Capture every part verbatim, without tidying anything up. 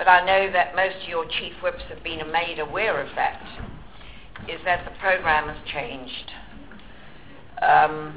but I know that most of your chief whips have been made aware of that, is that the program has changed. Um,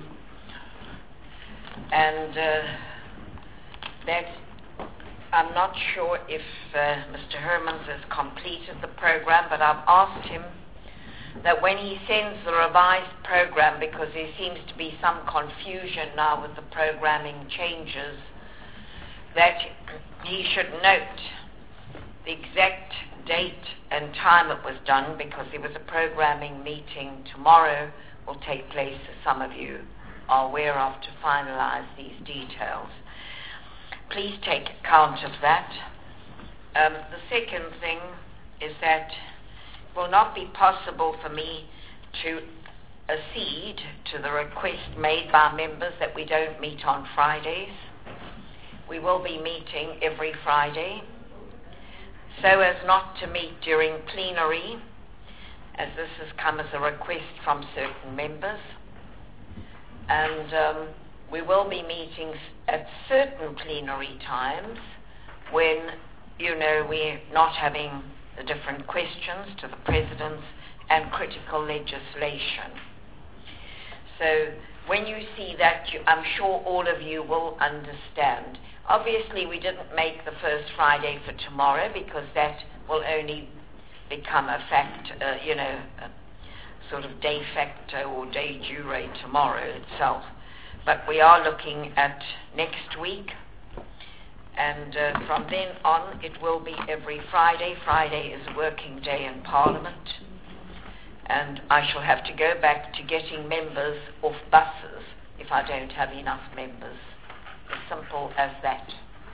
and uh, that I'm not sure if uh, Mister Hermans has completed the program, but I've asked him that when he sends the revised program, because there seems to be some confusion now with the programming changes, that he should note the exact date and time it was done, because there was a programming meeting tomorrow will take place, as some of you are aware of, to finalize these details. Please take account of that. Um, the second thing is that it will not be possible for me to accede to the request made by members that we don't meet on Fridays. We will be meeting every Friday, so as not to meet during plenary, as this has come as a request from certain members. And um, we will be meeting at certain plenary times when, you know, we're not having the different questions to the presidents and critical legislation. So when you see that, you, I'm sure all of you will understand. Obviously, we didn't make the first Friday for tomorrow, because that will only become a fact, uh, you know, a sort of de facto or de jure tomorrow itself. But we are looking at next week, and uh, from then on it will be every Friday. Friday is a working day in Parliament, and I shall have to go back to getting members off buses if I don't have enough members. As simple as that.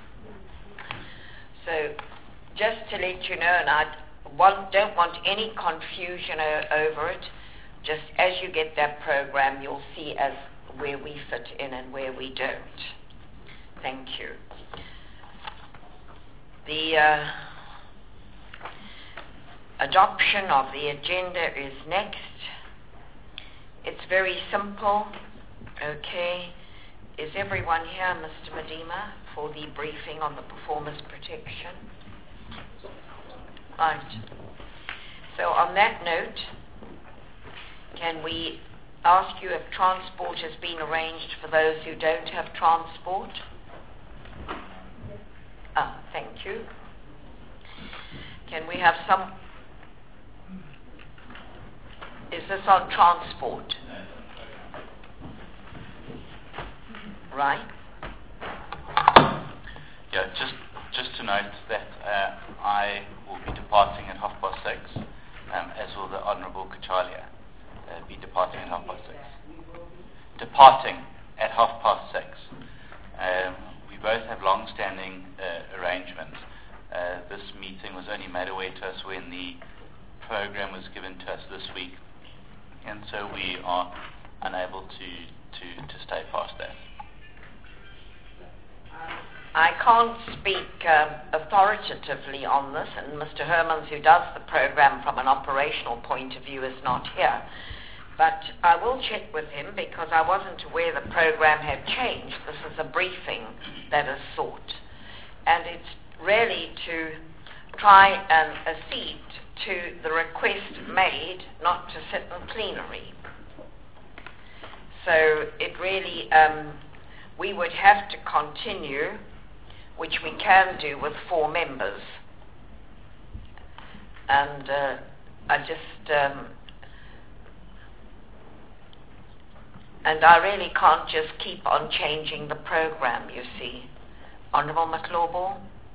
So just to let you know, and I want, don't want any confusion o- over it, just as you get that program, you'll see as where we fit in and where we don't. Thank you. The uh, adoption of the agenda is next. It's very simple. Okay. Is everyone here, Mister Medema, for the briefing on the performance protection? Right. So on that note, can we ask you if transport has been arranged for those who don't have transport? Ah, thank you. Can we have some... Is this on transport? Right. Yeah, just just to note that uh, I will be departing at half past six, um, as will the Honourable Kachalia uh, be departing at half past six. Departing at half past six. Um, we both have long-standing uh, arrangements. Uh, this meeting was only made aware to us when the program was given to us this week, and so we are unable to, to, to stay past that. I can't speak um, authoritatively on this, and Mister Hermans, who does the program from an operational point of view, is not here. But I will check with him, because I wasn't aware the program had changed. This is a briefing that is sought, and it's really to try and accede to the request made not to sit in plenary. So it really, um, we would have to continue, which we can do with four members. And uh, I just, um, and I really can't just keep on changing the program, you see. Honourable McLawball?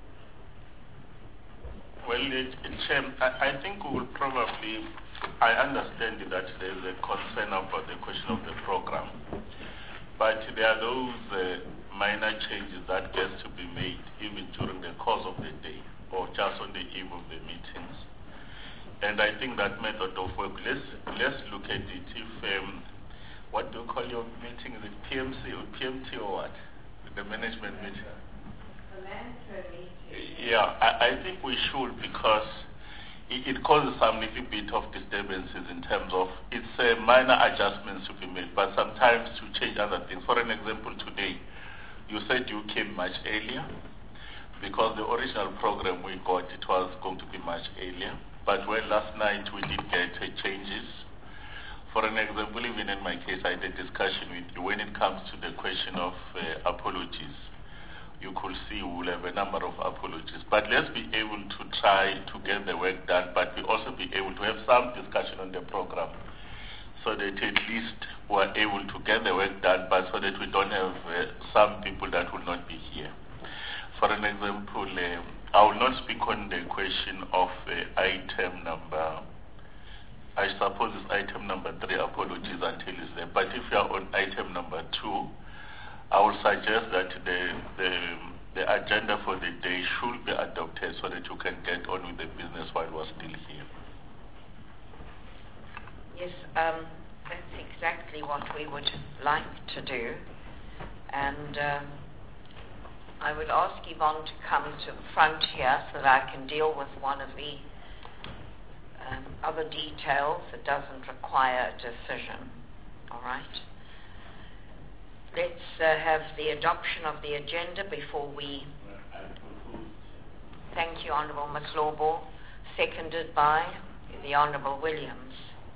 Well, it, it's, um, I, I think we will probably, I understand that there is a concern about the question of the program, but there are those uh, minor changes that get to be made even during the course of the day or just on the eve of the meetings. And I think that method of work, let's, let's look at it. If, um, what do you call your meeting? Is it P M C or P M T or what? The management meeting? The management meeting. Yeah, I, I think we should, because it, it causes some little bit of disturbances in terms of, it's uh, minor adjustments to be made, but sometimes to change other things. For an example, today, you said you came much earlier. because the original program we got, it was going to be much earlier. But when last night we did get uh, changes, for an example, even in my case, I had a discussion with you. When it comes to the question of uh, apologies, you could see we will have a number of apologies. But let's be able to try to get the work done, but we also be able to have some discussion on the program so that at least we're able to get the work done, but so that we don't have uh, some people that will not be here. For an example, uh, I will not speak on the question of uh, item number, I suppose it's item number three, apologies until it's there. But if you are on item number two, I would suggest that the, the, the agenda for the day should be adopted so that you can get on with the business while we're still here. Yes, um, that's exactly what we would like to do. And um, I would ask Yvonne to come to the front here so that I can deal with one of the um, other details that doesn't require a decision. All right? Let's uh, have the adoption of the agenda before we... Thank you, Honourable Maslawbo. Seconded by the Honourable Williams.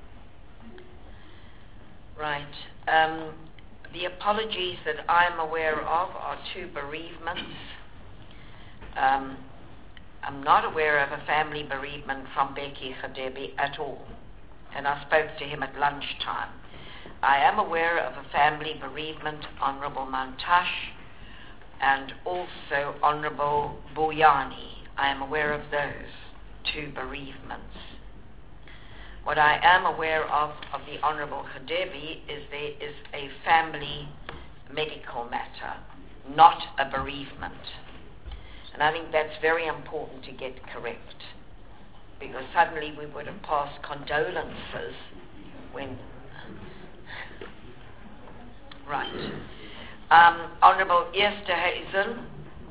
Right. Um, the apologies that I'm aware of are two bereavements. Um, I'm not aware of a family bereavement from Bheki Gradebe at all. And I spoke to him at lunchtime. I am aware of a family bereavement, Honourable Mantashe, and also Honourable Buyani. I am aware of those two bereavements. What I am aware of of the Honourable Gradebe is there is a family medical matter, not a bereavement. And I think that's very important to get correct, because suddenly we would have passed condolences when... Right. Um, Honourable Esterhuizen,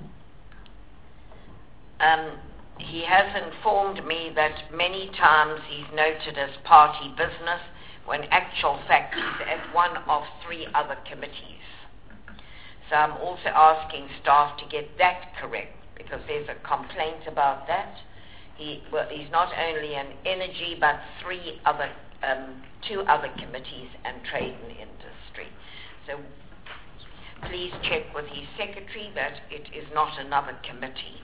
um, he has informed me that many times he's noted as party business when actual fact he's at one of three other committees. So I'm also asking staff to get that correct, because there's a complaint about that. He, well, he's not only in energy, but three other, um, two other committees and trade and industry. So please check with his secretary that it is not another committee.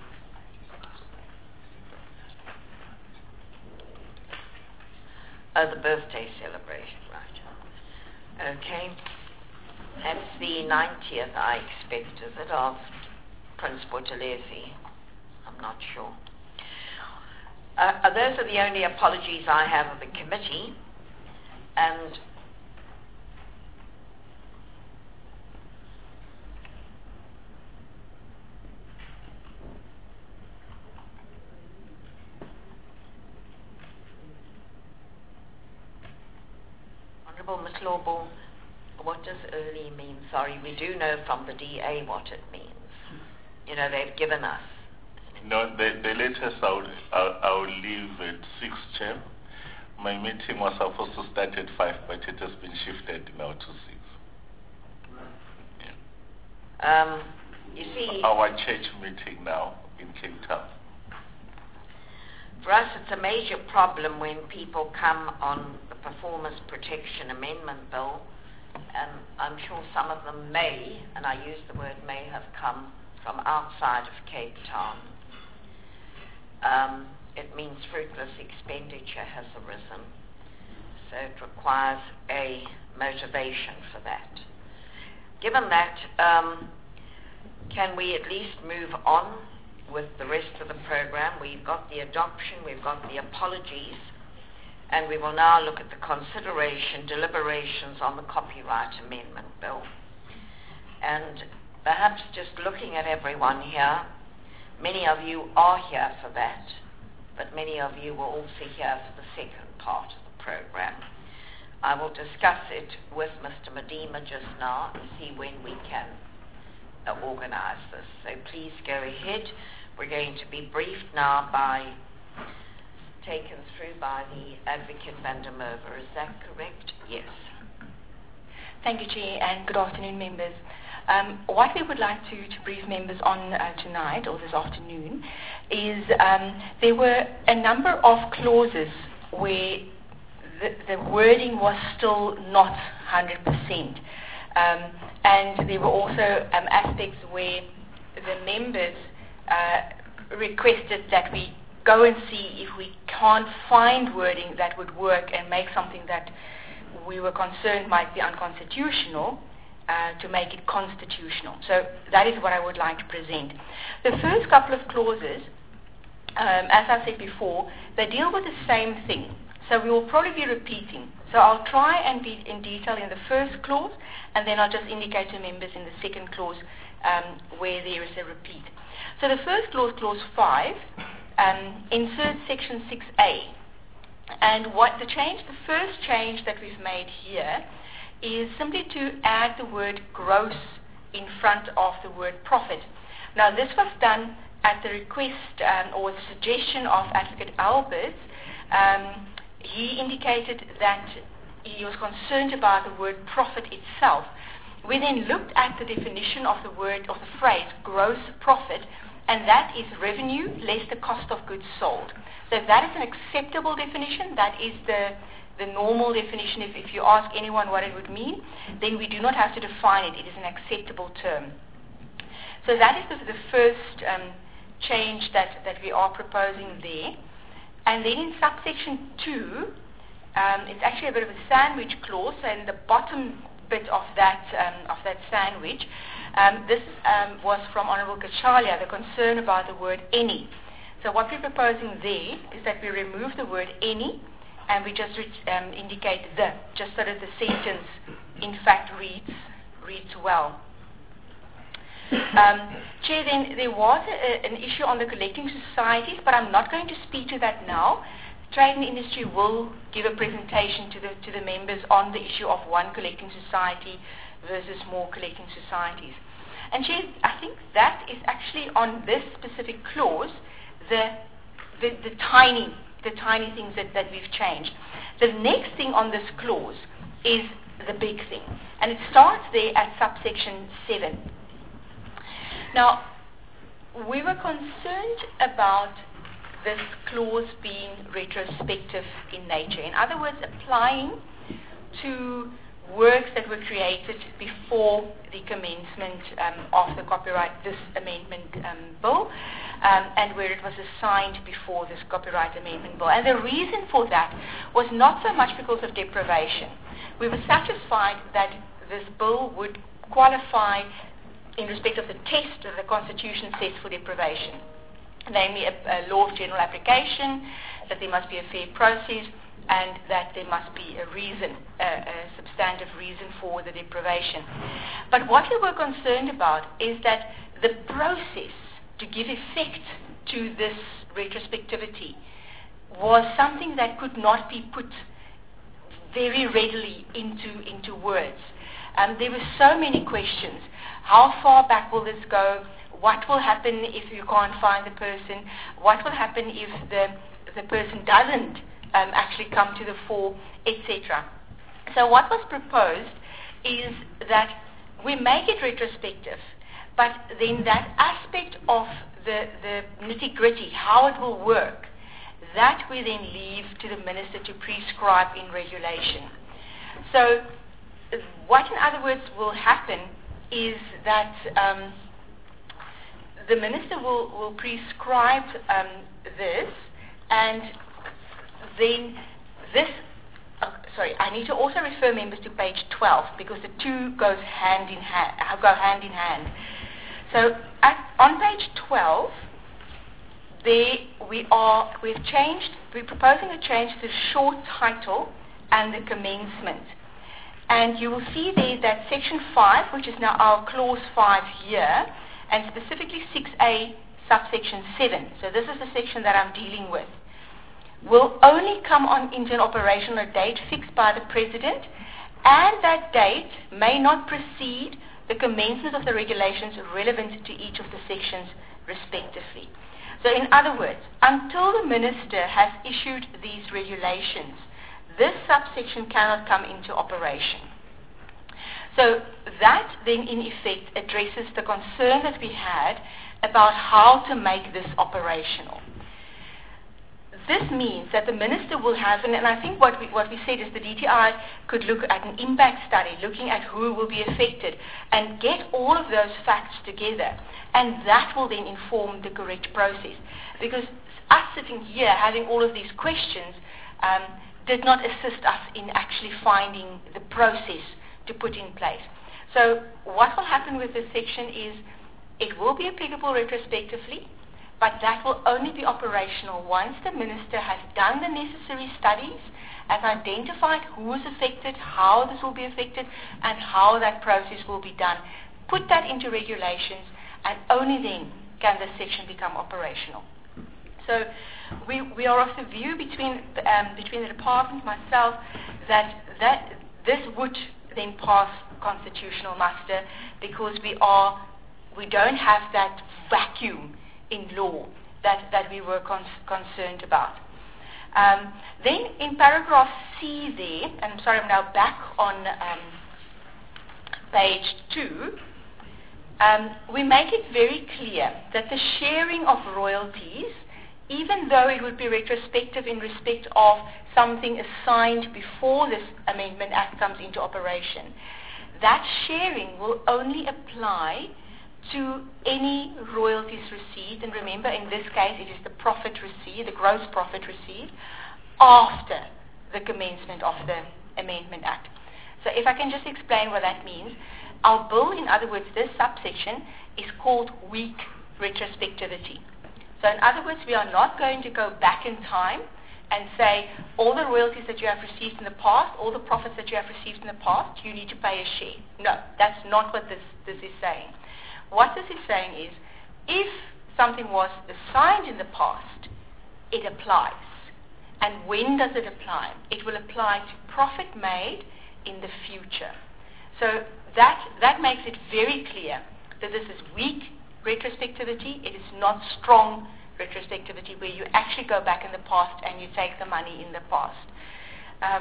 Oh, the birthday celebration, right. Okay. That's the ninetieth, I expect, is it, of Prince Buthelezi? I'm not sure. Uh, those are the only apologies I have of the committee. And Honourable Maslawbo, what does early mean? Sorry, we do know from the D A what it means. You know, they've given us. No, the, the latest I will, I, I will leave at six, Chair. My meeting was supposed to start at five, but it has been shifted now to six. Yeah. Um, you see... Our church meeting now in Cape Town. For us, it's a major problem when people come on the Performance Protection Amendment Bill, and I'm sure some of them may, and I use the word may, have come from outside of Cape Town. Um, it means fruitless expenditure has arisen, so it requires a motivation for that. Given that, um, can we at least move on with the rest of the program? We've got the adoption, we've got the apologies, and we will now look at the consideration, deliberations on the Copyright Amendment Bill. And perhaps just looking at everyone here, many of you are here for that, but many of you were also here for the second part of the program. I will discuss it with Mister Madima just now and see when we can uh, organize this. So please go ahead. We're going to be briefed now by, taken through by the Advocate van der Merwe. Is that correct? Yes. Thank you, Chair, and good afternoon, members. Um, what we would like to, to brief members on uh, tonight or this afternoon is um, there were a number of clauses where the, the wording was still not one hundred percent. Um, and there were also um, aspects where the members uh, requested that we go and see if we can't find wording that would work and make something that we were concerned might be unconstitutional uh, to make it constitutional. So that is what I would like to present. The first couple of clauses, um, as I said before, they deal with the same thing. So we will probably be repeating. So I'll try and be in detail in the first clause, and then I'll just indicate to members in the second clause um, where there is a repeat. So the first clause, clause five, um, insert section six A. And what the change, the first change that we've made here is simply to add the word gross in front of the word profit. Now this was done at the request um, or the suggestion of Advocate Alberts. Um, he indicated that he was concerned about the word profit itself. We then looked at the definition of the word, of the phrase gross profit, and that is revenue less the cost of goods sold. So if that is an acceptable definition, that is the, the normal definition. If, if you ask anyone what it would mean, then we do not have to define it. It is an acceptable term. So that is the, the first um, change that, that we are proposing there. And then in subsection two, um, it's actually a bit of a sandwich clause. So in the bottom bit of that, um, of that sandwich, um, this um, was from Honourable Kachalia, the concern about the word any. So what we're proposing there is that we remove the word any and we just re- um, indicate the, just so that the sentence in fact reads, reads well. Um, Chair, then there was a, an issue on the collecting societies, but I'm not going to speak to that now. Trade and Industry will give a presentation to the, to the members on the issue of one collecting society versus more collecting societies. And Chair, I think that is actually on this specific clause the, the, the tiny the tiny things that, that we've changed. The next thing on this clause is the big thing, and it starts there at subsection seven. Now, we were concerned about this clause being retrospective in nature. In other words, applying to works that were created before the commencement um, of the copyright, this amendment um, bill, um, and where it was assigned before this copyright amendment bill. And the reason for that was not so much because of deprivation. We were satisfied that this bill would qualify in respect of the test that the Constitution sets for deprivation, namely a, a law of general application, that there must be a fair process, and that there must be a reason, a, a substantive reason for the deprivation. But what we were concerned about is that the process to give effect to this retrospectivity was something that could not be put very readily into, into words. Um, there were so many questions. How far back will this go? What will happen if you can't find the person? What will happen if the, the person doesn't um, actually come to the fore, et cetera. So what was proposed is that we make it retrospective, but then that aspect of the, the nitty-gritty, how it will work, that we then leave to the minister to prescribe in regulation. So what, in other words, will happen is that um, the minister will, will prescribe um, this, and then this, uh, sorry, I need to also refer members to page twelve, because the two goes hand in hand, go hand in hand. So at, on page twelve, there we are, we've changed, we're proposing a change to the short title and the commencement. And you will see there that section five, which is now our clause five here, and specifically six A subsection seven, so this is the section that I'm dealing with, will only come on into an operational date fixed by the President, and that date may not precede the commencement of the regulations relevant to each of the sections respectively. So in other words, until the Minister has issued these regulations, this subsection cannot come into operation. So that then in effect addresses the concern that we had about how to make this operational. This means that the minister will have, and, and I think what we, what we said is the D T I could look at an impact study, looking at who will be affected, and get all of those facts together, and that will then inform the correct process. Because us sitting here having all of these questions um, did not assist us in actually finding the process to put in place. So what will happen with this section is it will be applicable retrospectively, but that will only be operational once the minister has done the necessary studies, has identified who is affected, how this will be affected, and how that process will be done. Put that into regulations, and only then can this section become operational. So we, we are of the view between, um, between the department, myself, that, that this would then pass constitutional muster, because we are we don't have that vacuum in law that, that we were con- concerned about. Um, then in paragraph C there, and I'm sorry, I'm now back on um, page two, um, we make it very clear that the sharing of royalties, even though it would be retrospective in respect of something assigned before this Amendment Act comes into operation, that sharing will only apply to any royalties received, and remember in this case it is the profit received, the gross profit received, after the commencement of the Amendment Act. So if I can just explain what that means, our bill, in other words, this subsection, is called weak retrospectivity. So in other words, we are not going to go back in time and say all the royalties that you have received in the past, all the profits that you have received in the past, you need to pay a share. No, that's not what this, this is saying. What this is saying is, if something was assigned in the past, it applies. And when does it apply? It will apply to profit made in the future. So that, that makes it very clear that this is weak retrospectivity. It is not strong retrospectivity, where you actually go back in the past and you take the money in the past. Um,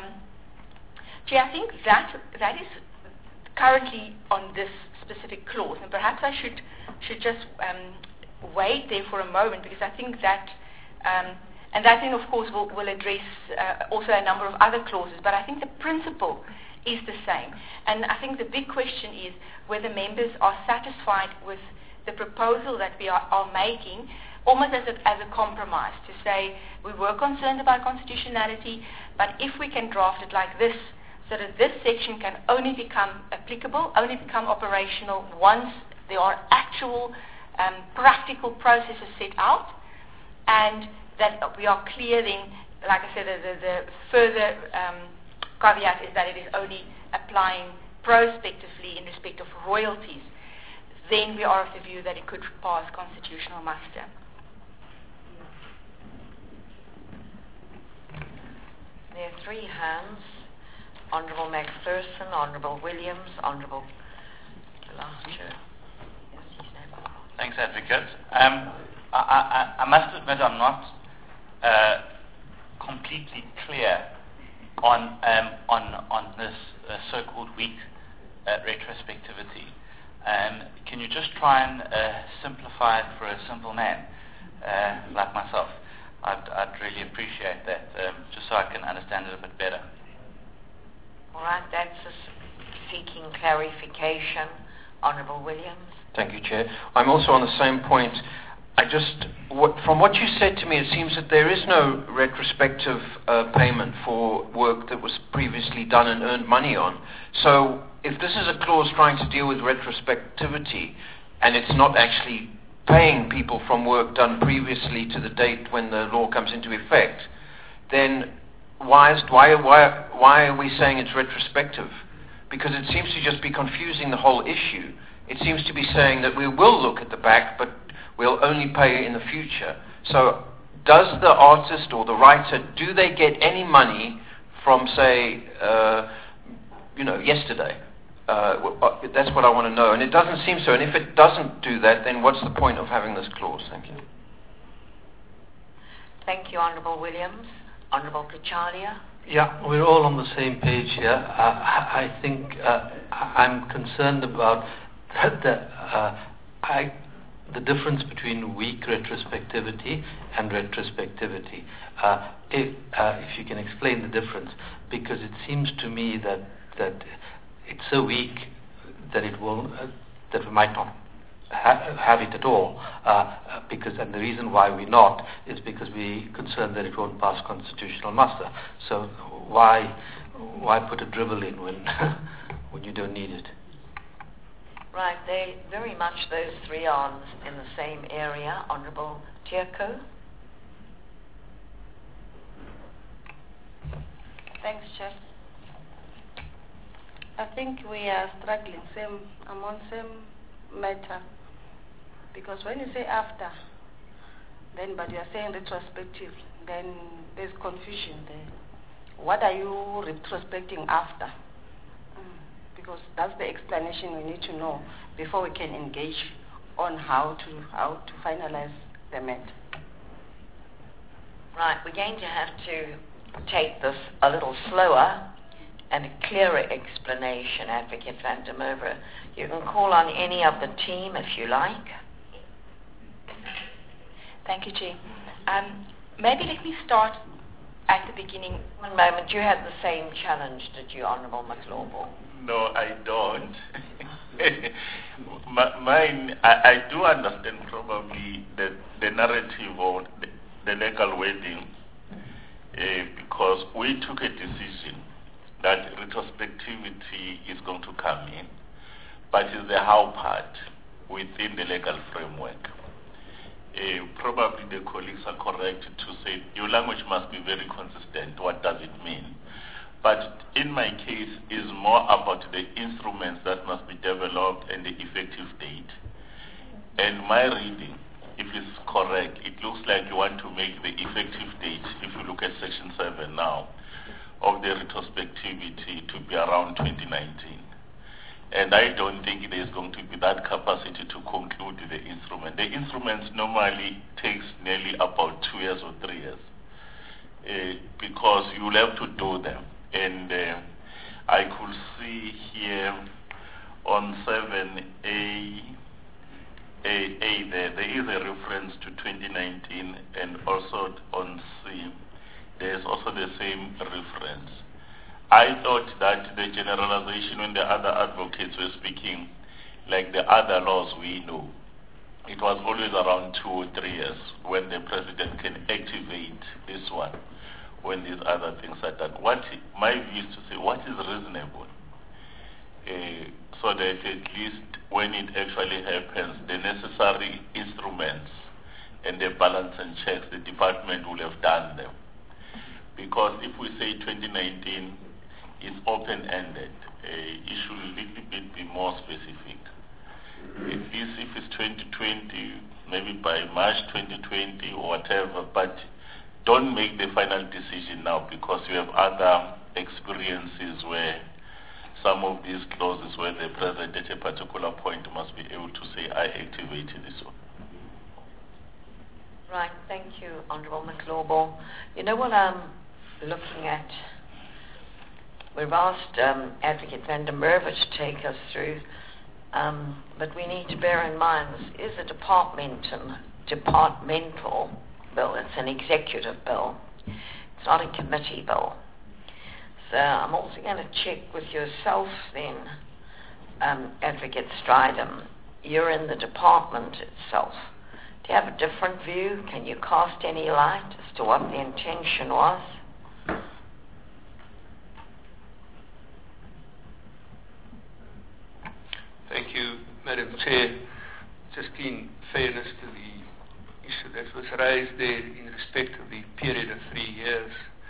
gee, I think that that is currently on this specific clause, and perhaps I should should just um, wait there for a moment, because I think that, um, and that then of course will, will address uh, also a number of other clauses, but I think the principle is the same. And I think the big question is whether members are satisfied with the proposal that we are, are making, almost as a, as a compromise, to say we were concerned about constitutionality, but if we can draft it like this, so that this section can only become applicable, only become operational once there are actual um, practical processes set out, and that we are clear then, like I said, the, the, the further um, caveat is that it is only applying prospectively in respect of royalties, then we are of the view that it could pass constitutional muster. There are three hands. Honourable Macpherson, Honourable Williams, Honourable Lasher. Thanks, Advocate. Um, I, I, I must admit I'm not uh, completely clear on um, on on this uh, so-called weak uh, retrospectivity. Um, can you just try and uh, simplify it for a simple man uh, like myself? I'd, I'd really appreciate that, um, just so I can understand it a bit better. All right, that's seeking clarification. Honourable Williams. Thank you, Chair. I'm also on the same point. I just, what, from what you said to me, it seems that there is no retrospective uh, payment for work that was previously done and earned money on. So if this is a clause trying to deal with retrospectivity, and it's not actually paying people from work done previously to the date when the law comes into effect, then why, is, why, why, why are we saying it's retrospective? Because it seems to just be confusing the whole issue. It seems to be saying that we will look at the back, but we'll only pay in the future. So does the artist or the writer, do they get any money from, say, uh, you know, yesterday? Uh, that's what I want to know. And it doesn't seem so. And if it doesn't do that, then what's the point of having this clause? Thank you. Thank you, Honourable Williams. Honourable Kachalia. Yeah, we're all on the same page here. Uh, I think uh, I'm concerned about the, uh, I, the difference between weak retrospectivity and retrospectivity. Uh, if, uh, if you can explain the difference, because it seems to me that that it's so weak that it will uh, that we might not ha- have it at all. Uh, because and the reason why we're not is because we're concerned that it won't pass constitutional muster. So why why put a dribble in when when you don't need it? Right, they very much those three are in the same area. Honourable Tierko. Thanks, Chair. I think we are struggling. Same, I'm on same matter. Because when you say after, then but you are saying retrospective, then there's confusion there. What are you retrospecting after? Mm. Because that's the explanation we need to know before we can engage on how to how to finalize the matter. Right, we're going to have to take this a little slower and a clearer explanation, Advocate van der Merwe. You can call on any of the team if you like. Thank you, Chair. Um, maybe let me start at the beginning. One moment, you had the same challenge, did you, Honourable McLawball? No, I don't. M- mine, I, I do understand probably the, the narrative or the, the legal wording, uh, because we took a decision that retrospectivity is going to come in, but it's the how part within the legal framework. Uh, probably the colleagues are correct to say your language must be very consistent. What does it mean? But in my case, is more about the instruments that must be developed and the effective date. And my reading, if it's correct, it looks like you want to make the effective date, if you look at Section seven now, of the retrospectivity to be around twenty nineteen. And I don't think there's going to be that capacity to conclude the instrument. The instruments normally takes nearly about two years or three years uh, because you'll have to do them. And uh, I could see here on seven A, A, A there, there is a reference to twenty nineteen, and also on C, there's also the same reference. I thought that the generalization when the other advocates were speaking, like the other laws we know, it was always around two or three years when the president can activate this one, when these other things are done. What my view is to say, what is reasonable? Uh, so that at least when it actually happens, the necessary instruments and the balance and checks, the department will have done them. Because if we say twenty nineteen, is open-ended. Uh, it should a little bit be more specific. If it's, if it's twenty twenty, maybe by March twenty twenty or whatever, but don't make the final decision now because you have other experiences where some of these clauses where the president at a particular point must be able to say, I activated this one. Right, thank you, Honourable McLawball. You know what I'm looking at? We've asked um, Advocate van der Merwe to take us through, um, but we need to bear in mind this is a departmental, departmental bill. It's an executive bill. It's not a committee bill. So I'm also going to check with yourself then, um, Advocate Strydom. You're in the department itself. Do you have a different view? Can you cast any light as to what the intention was? Thank you, Madam Chair. Just in fairness to the issue that was raised there in respect of the period of three years,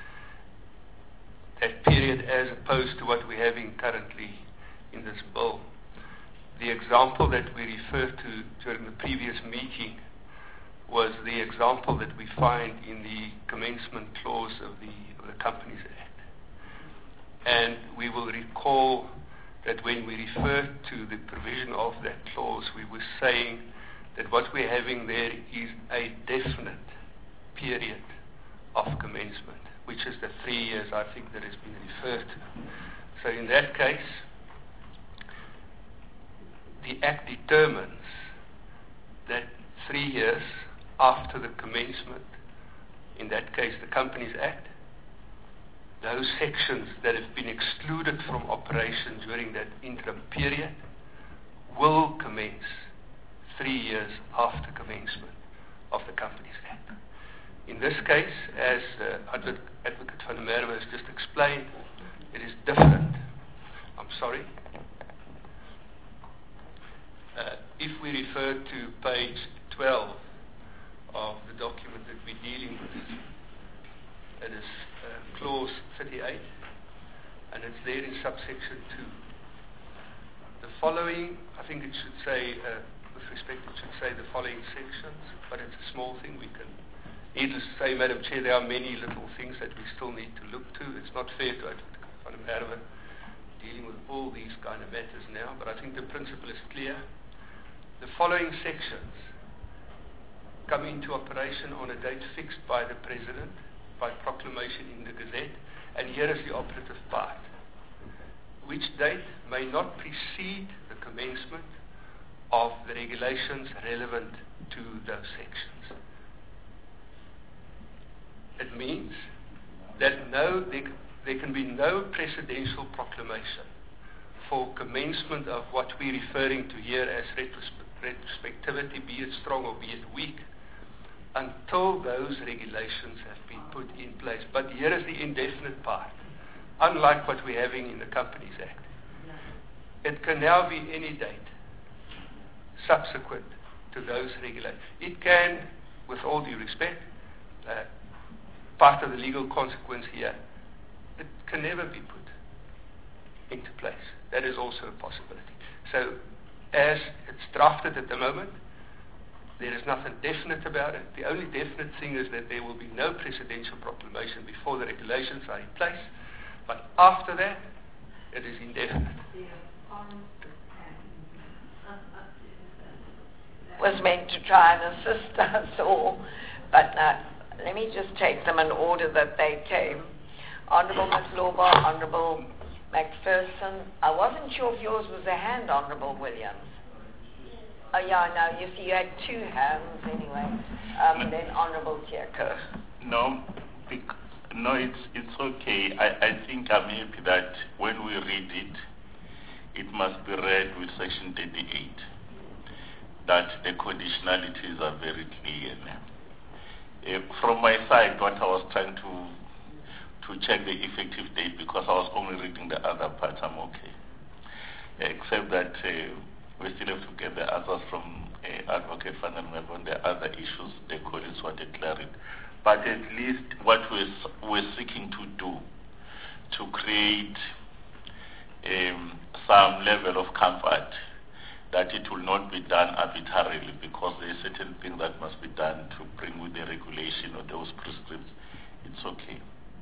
that period as opposed to what we're having currently in this bill. The example that we referred to during the previous meeting was the example that we find in the commencement clause of the, of the Companies Act. And we will recall that when we referred to the provision of that clause, we were saying that what we're having there is a definite period of commencement, which is the three years I think that has been referred to. So in that case, the Act determines that three years after the commencement, in that case the Companies Act, those sections that have been excluded from operation during that interim period will commence three years after commencement of the Companies Act. In this case, as uh, Advocate, Advocate van der Merwe has just explained, it is different. I'm sorry. Uh, if we refer to page twelve of the document that we're dealing with, it is uh, clause thirty-eight, and it's there in subsection two. The following, I think it should say, uh, with respect, it should say the following sections, but it's a small thing. We can, needless to say, Madam Chair, there are many little things that we still need to look to. It's not fair to Advocate van der Merwe dealing with all these kind of matters now, but I think the principle is clear. The following sections come into operation on a date fixed by the President, by proclamation in the Gazette, and here is the operative part, which date may not precede the commencement of the regulations relevant to those sections. It means that no, there, there can be no precedential proclamation for commencement of what we're referring to here as retrospect retrospectivity, be it strong or be it weak, until those regulations have been put in place. But here is the indefinite part. Unlike what we're having in the Companies Act, it can now be any date subsequent to those regulations. It can, with all due respect, uh, part of the legal consequence here, it can never be put into place. That is also a possibility. So, as it's drafted at the moment, there is nothing definite about it. The only definite thing is that there will be no precedential proclamation before the regulations are in place, but after that, it is indefinite. Was meant to try and assist us all, but uh, let me just take them in order that they came. Honourable Maslova, Honourable McPherson. I wasn't sure if yours was a hand, Honourable Williams. Oh yeah, no, you see you had two hands anyway. Um, no. Then Honourable Tjeka. No, bec- no, it's it's okay. I, I think I'm happy that when we read it, it must be read with Section thirty-eight, that the conditionalities are very clear now. Uh, from my side, what I was trying to to check the effective date, because I was only reading the other part, I'm okay. Uh, except that uh, we still have to get the answers from uh, Advocate van der Merwe on the other issues the colleagues wanted clarity. But at least what we're, we're seeking to do, to create um, some level of comfort that it will not be done arbitrarily, because there are certain things that must be done to bring with the regulation or those prescripts. It's okay.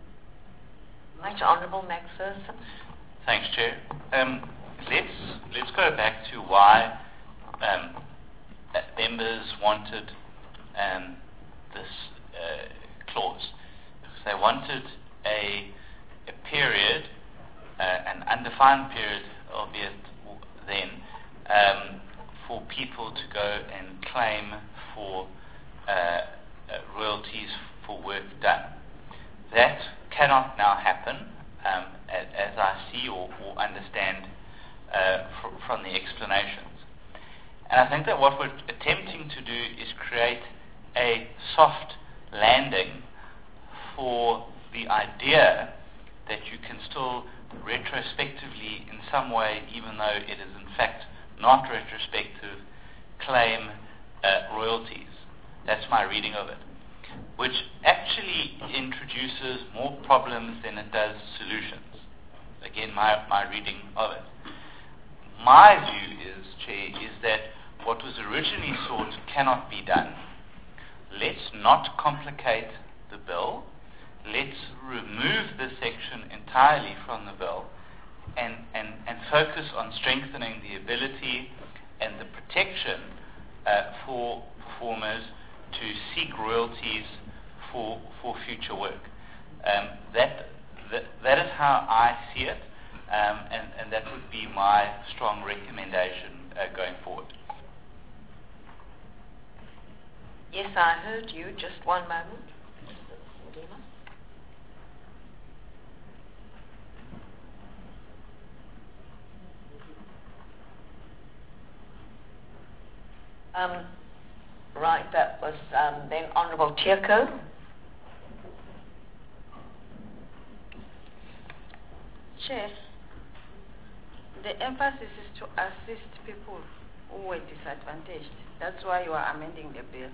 Right, Honourable McPherson. Thanks, Chair. Um, let's let's go back to why um, members wanted um, this uh, clause. Because they wanted a a period, uh, an undefined period, albeit then, um, for people to go and claim for uh, uh, royalties for work done. That cannot now happen, um, as, as I see or, or understand uh, fr- from the explanations. And I think that what we're attempting to do is create a soft landing for the idea that you can still retrospectively, in some way, even though it is in fact not retrospective, claim uh, royalties. That's my reading of it, which actually introduces more problems than it does solutions. Again, my, my reading of it. My view is, Chair, is that what was originally sought cannot be done. Let's not complicate the bill. Let's remove this section entirely from the bill and, and, and focus on strengthening the ability and the protection uh, for performers to seek royalties for, for future work. Um, that, that, that is how I see it, um, and, and that would be my strong recommendation uh, going forward. Yes, I heard you. Just one moment. Um, right, that was um, then Honourable Tierko. Chair, the emphasis is to assist people who were disadvantaged. That's why you are amending the bill.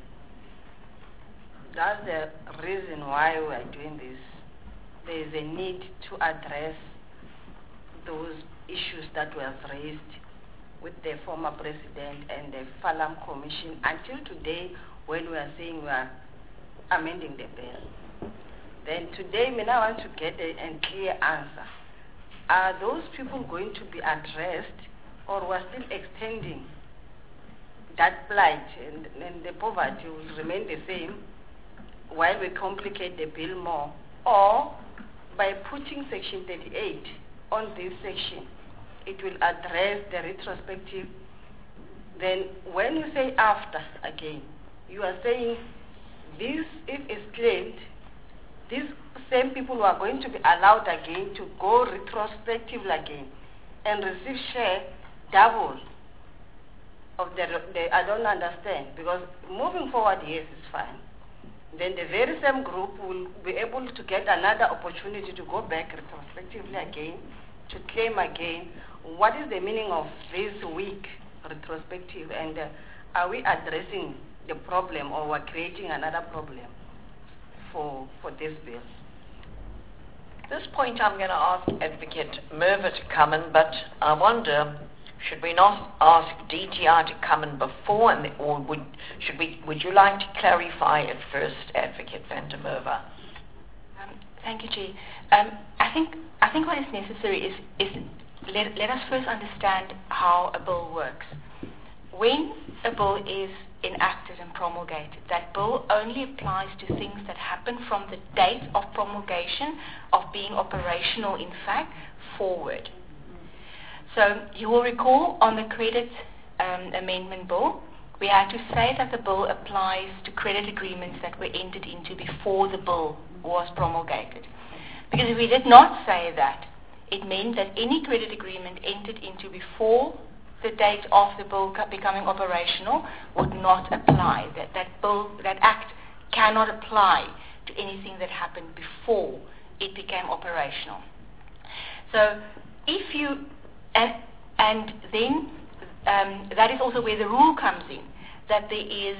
That's the reason why we are doing this. There is a need to address those issues that were raised with the former president and the Falam Commission until today, when we are saying we are amending the bill. Then today, we now want to get a, a clear answer. Are those people going to be addressed, or we are still extending that plight, and, and the poverty will remain the same while we complicate the bill more? Or by putting Section thirty-eight on this section, it will address the retrospective. Then when you say after again, you are saying this, if it's claimed, these same people who are going to be allowed again to go retrospective again and receive share double of the, the, I don't understand, because moving forward, yes, it's fine. Then the very same group will be able to get another opportunity to go back retrospectively again, to claim again. What is the meaning of this week retrospective, and uh, are we addressing the problem, or we're creating another problem for for this bill? At this point, I'm going to ask Advocate Merva to come in, but I wonder, should we not ask D T I to come in before, and or would should we? Would you like to clarify it first, Advocate van der Merwe? Um, thank you, Chair. Um, I think I think what is necessary is is let, let us first understand how a bill works. When a bill is enacted and promulgated, that bill only applies to things that happen from the date of promulgation, of being operational, in fact, forward. So you will recall on the credit um, amendment bill, we had to say that the bill applies to credit agreements that were entered into before the bill was promulgated. Because if we did not say that, it meant that any credit agreement entered into before the date of the bill becoming operational would not apply. That that bill, that act cannot apply to anything that happened before it became operational. So if you, and, and then um, that is also where the rule comes in, that there is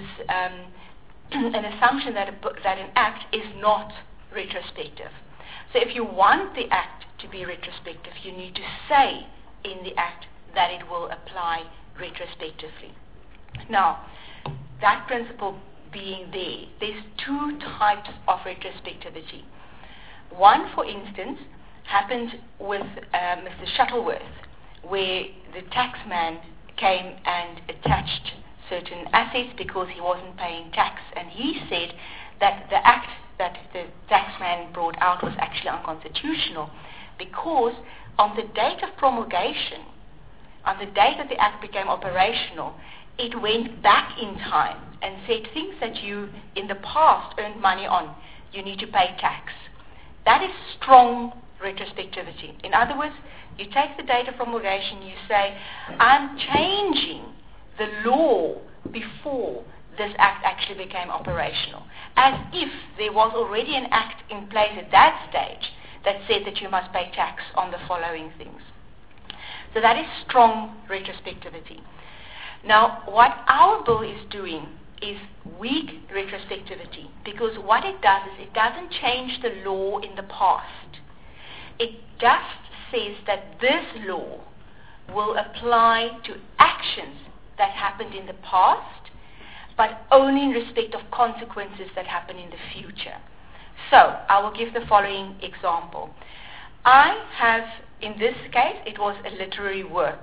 um, an assumption that, a, that an act is not retrospective. So if you want the act to be retrospective, you need to say in the act that it will apply retrospectively. Now, that principle being there, there's two types of retrospectivity. One, for instance, happened with uh, Mister Shuttleworth, where the taxman came and attached certain assets because he wasn't paying tax, and he said that the act that the taxman brought out was actually unconstitutional because on the date of promulgation, on the date that the act became operational, it went back in time and said things that you in the past earned money on, you need to pay tax. That is strong retrospectivity. In other words, you take the date of promulgation, you say, I'm changing the law before this act actually became operational, as if there was already an act in place at that stage that said that you must pay tax on the following things. So that is strong retrospectivity. Now, what our bill is doing is weak retrospectivity, because what it does is it doesn't change the law in the past. It just says that this law will apply to actions that happened in the past, but only in respect of consequences that happen in the future. So, I will give the following example. I have, in this case, it was a literary work.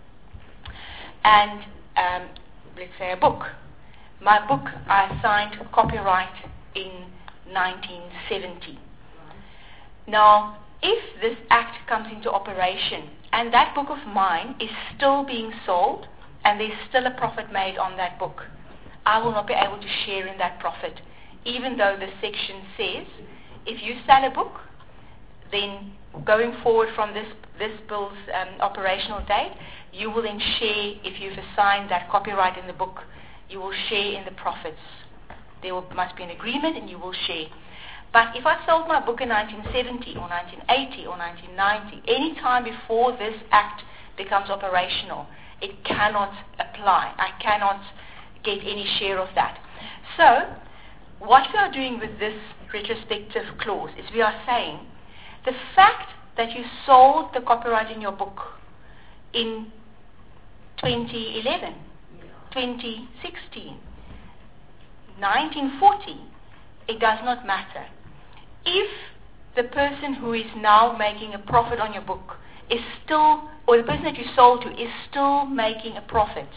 And, um, let's say a book. My book, I signed copyright in nineteen seventy. Now, if this act comes into operation and that book of mine is still being sold and there's still a profit made on that book, I will not be able to share in that profit, even though the section says if you sell a book, then going forward from this, this bill's um, operational date, you will then share, if you've assigned that copyright in the book, you will share in the profits. There will, must be an agreement and you will share. But if I sold my book in nineteen seventy or nineteen eighty or nineteen ninety, any time before this act becomes operational, it cannot apply. I cannot get any share of that. So, what we are doing with this retrospective clause is we are saying the fact that you sold the copyright in your book in twenty eleven, twenty sixteen, nineteen forty, it does not matter. If the person who is now making a profit on your book is still, or the person that you sold to is still making a profit,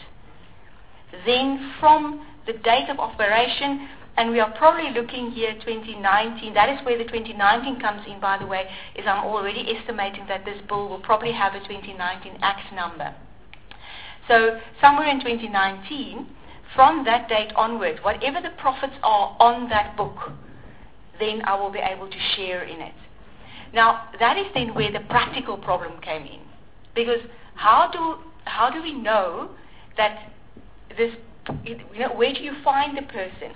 then from the date of operation, and we are probably looking here twenty nineteen, that is where the twenty nineteen comes in, by the way, is I'm already estimating that this bill will probably have a twenty nineteen Act number. So somewhere in twenty nineteen, from that date onward, whatever the profits are on that book, then I will be able to share in it. Now, that is then where the practical problem came in. Because how do, how do we know that this, you know, where do you find the person?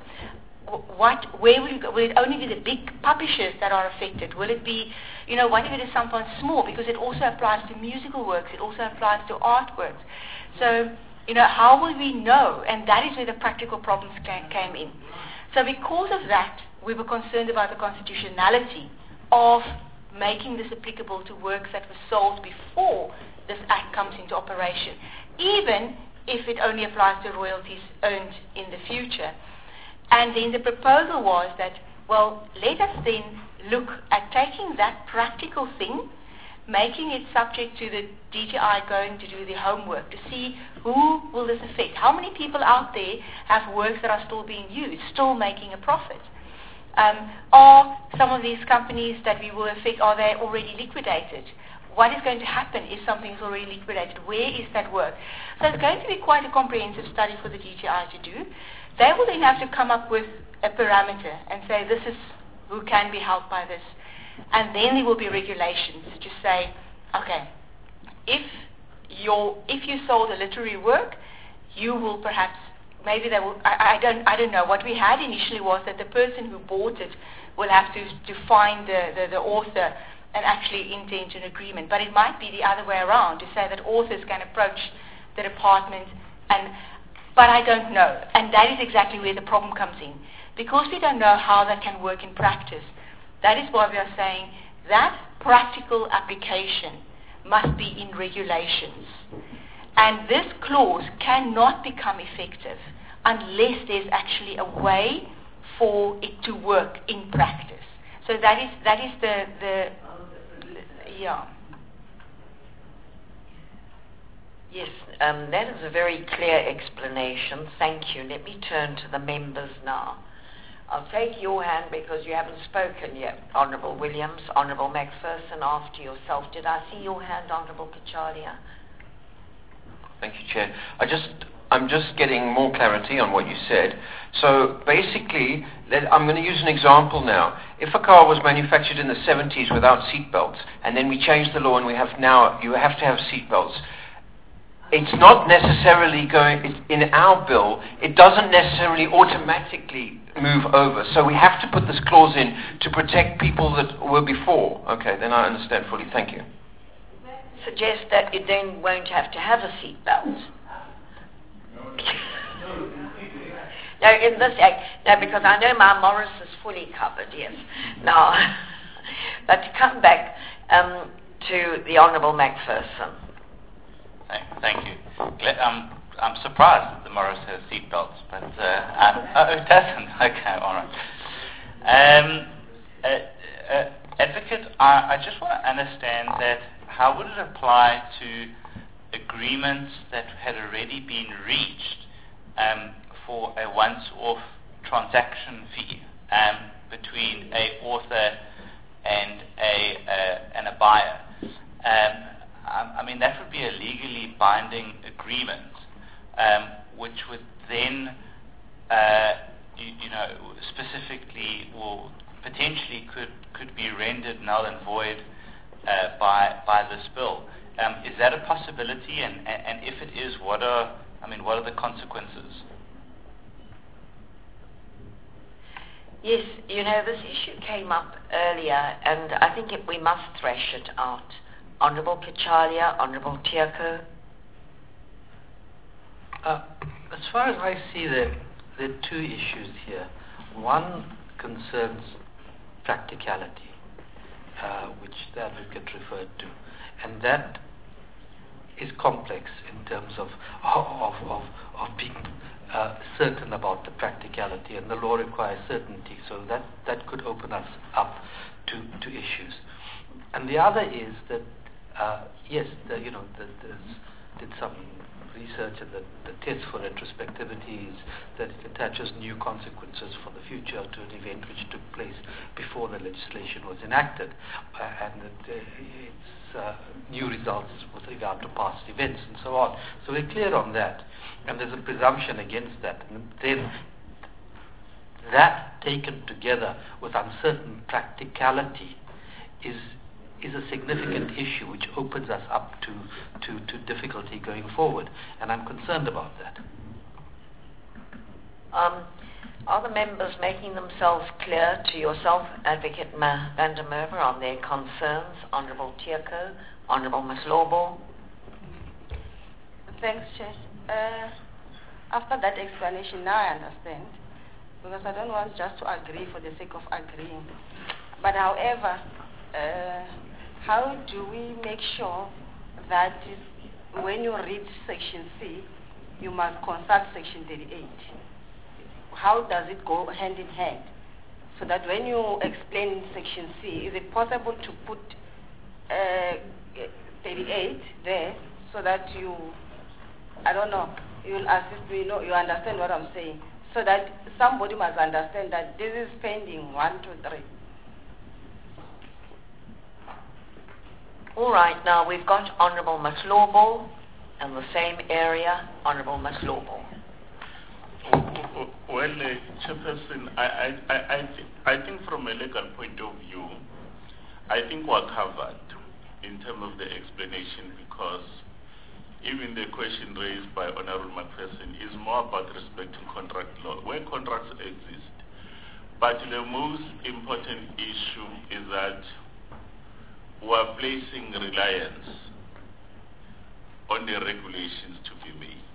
What, where will you go? Will it only be the big publishers that are affected? Will it be, you know, what if it is someone small? Because it also applies to musical works. It also applies to artworks. So, you know, how will we know? And that is where the practical problems came, came in. So because of that, we were concerned about the constitutionality of making this applicable to works that were sold before this act comes into operation, even if it only applies to royalties earned in the future. And then the proposal was that, well, let us then look at taking that practical thing, making it subject to the D T I going to do the homework to see who will this affect. How many people out there have works that are still being used, still making a profit? Um, are some of these companies that we will affect, are they already liquidated? What is going to happen if something is already liquidated? Where is that work? So it's going to be quite a comprehensive study for the D T I to do. They will then have to come up with a parameter and say this is who can be helped by this. And then there will be regulations to say, okay, if your if you sold a literary work, you will perhaps maybe they will. I, I don't I don't know. What we had initially was that the person who bought it will have to to find the, the, the author and actually enter into an agreement. But it might be the other way around to say that authors can approach the department and. But I don't know, and that is exactly where the problem comes in. Because we don't know how that can work in practice, that is why we are saying that practical application must be in regulations. And this clause cannot become effective unless there's actually a way for it to work in practice. So that is that is the, the yeah. Yes, um, that is a very clear explanation. Thank you. Let me turn to the members now. I'll take your hand because you haven't spoken yet. Honourable Williams, Honourable Macpherson, after yourself. Did I see your hand, Honourable Kachalia? Thank you, Chair. I just, I'm just getting more clarity on what you said. So basically, let, I'm going to use an example now. If a car was manufactured in the seventies without seatbelts, and then we change the law and we have now, you have to have seatbelts, it's not necessarily going, in our bill, it doesn't necessarily automatically move over. So we have to put this clause in to protect people that were before. Okay, then I understand fully. Thank you. Suggest that you then won't have to have a seatbelt. No, in this act, no, because I know my Morris is fully covered, yes. Now, but to come back um, to the Honourable Macpherson. Thank you. I'm, I'm surprised that the Morris has seatbelts, but uh, I, oh, it doesn't. Okay, all right. Um, uh, uh, advocate, I, I just want to understand that how would it apply to agreements that had already been reached um, for a once-off transaction fee? Um, between a author and a uh, and a buyer. Um, I, I mean, that would be a legally binding agreement, um, which would then, uh, you, you know, specifically or potentially could could be rendered null and void uh, by by this bill. Um, is that a possibility? And, and and if it is, what are I mean, what are the consequences? Yes, you know, this issue came up earlier, and I think it, we must thresh it out. Honourable Kachalia, Honourable Tiako. Uh, as far as I see, there, there are two issues here. One concerns practicality, uh, which the advocate referred to, and that is complex in terms of of of, of being uh, certain about the practicality, and the law requires certainty, so that that could open us up to to issues. And the other is that uh, yes, the, you know, the, there's did some research, and the, the test for retrospectivity is that it attaches new consequences for the future to an event which took place before the legislation was enacted, uh, and that uh, it's uh, new results with regard to past events and so on. So we're clear on that, and there's a presumption against that. And then that taken together with uncertain practicality is is a significant issue which opens us up to, to, to difficulty going forward, and I'm concerned about that. Um, are the members making themselves clear to yourself, Advocate Ma- van der Merwe, on their concerns? Honourable Tiako, Honourable Maslobo. Thanks, Chair. Uh, after that explanation, now I understand, because I don't want just to agree for the sake of agreeing. But however, uh, how do we make sure that when you read Section C, you must consult Section thirty-eight? How does it go hand in hand? So that when you explain Section C, is it possible to put uh, thirty-eight there so that you, I don't know, you'll assist me, no, you understand what I'm saying, so that somebody must understand that this is pending one, two, three. All right, now we've got Honourable Maslobo in the same area. Honourable Maslobo. Well, uh, Chairperson, I, I, I, I, th- I think from a legal point of view, I think we're covered in terms of the explanation, because even the question raised by Honourable McPherson is more about respecting contract law, where contracts exist. But the most important issue is that we are placing reliance on the regulations to be made.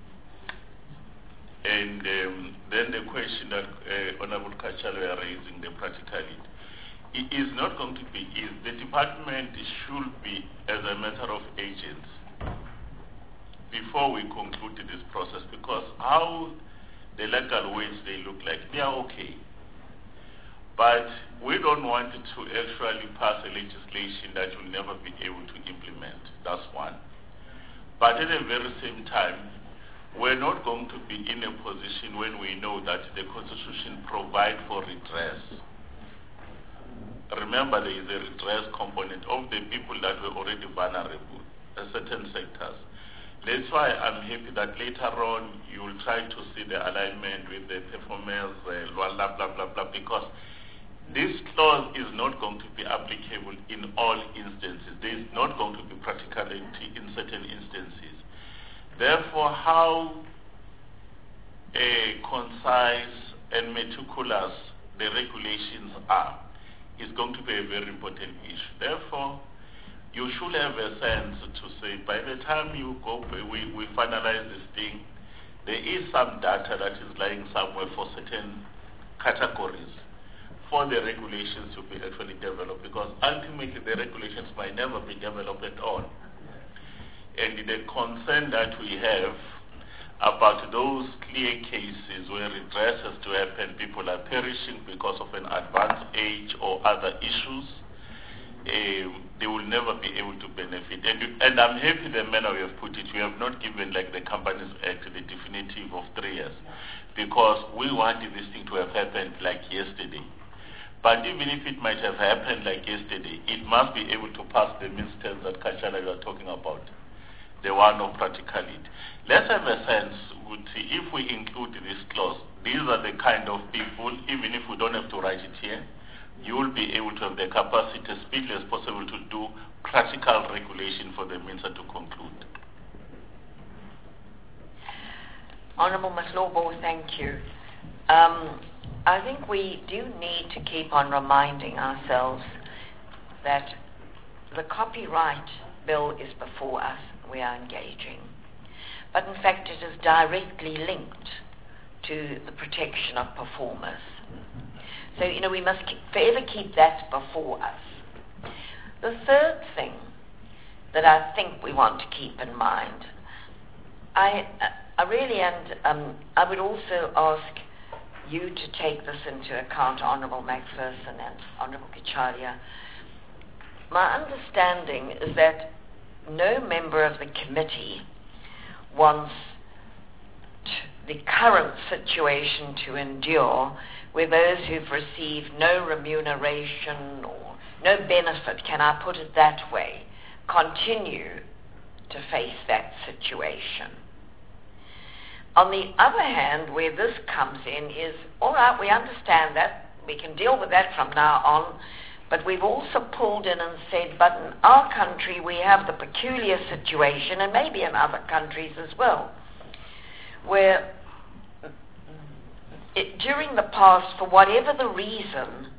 And um, then the question that uh, Honourable Kachalia are raising, the practicality, it is not going to be easy. The department should be as a matter of agents before we conclude this process, because how the legal ways they look like, they are okay. But we don't want to actually pass a legislation that will never be able to implement. That's one. But at the very same time, we're not going to be in a position when we know that the Constitution provides for redress. Remember, there is a redress component of the people that were already vulnerable in certain sectors. That's why I'm happy that later on you will try to see the alignment with the performance, uh, blah, blah, blah, blah, blah, because this clause is not going to be applicable in all instances. There is not going to be practicality in certain instances. Therefore, how uh, concise and meticulous the regulations are is going to be a very important issue. Therefore, you should have a sense to say, by the time you go, we, we finalize this thing, there is some data that is lying somewhere for certain categories for the regulations to be actually developed, because ultimately the regulations might never be developed at all. And the concern that we have about those clear cases where redress has to happen, people are perishing because of an advanced age or other issues, um, they will never be able to benefit. And, you, and I'm happy the manner we have put it, we have not given like the Companies Act the definitive of three years, because we wanted this thing to have happened like yesterday. But even if it might have happened like yesterday, it must be able to pass the means test that Kachala you are talking about, the one of practicality. Let's have a sense, if we include this clause, these are the kind of people, even if we don't have to write it here, you will be able to have the capacity as speedily as possible to do practical regulation for the MINSA to conclude. Honourable Mahlobo, thank you. Um, I think we do need to keep on reminding ourselves that the copyright bill is before us, we are engaging. But in fact it is directly linked to the protection of performers. So, you know, we must keep, forever keep that before us. The third thing that I think we want to keep in mind, I, I really, and um, I would also ask you to take this into account, Honourable Macpherson and Honourable Kachalya. My understanding is that no member of the committee wants t- the current situation to endure, where those who've received no remuneration or no benefit, can I put it that way, continue to face that situation. On the other hand, where this comes in is, all right, we understand that, we can deal with that from now on, but we've also pulled in and said, but in our country we have the peculiar situation, and maybe in other countries as well, where it, during the past, for whatever the reason,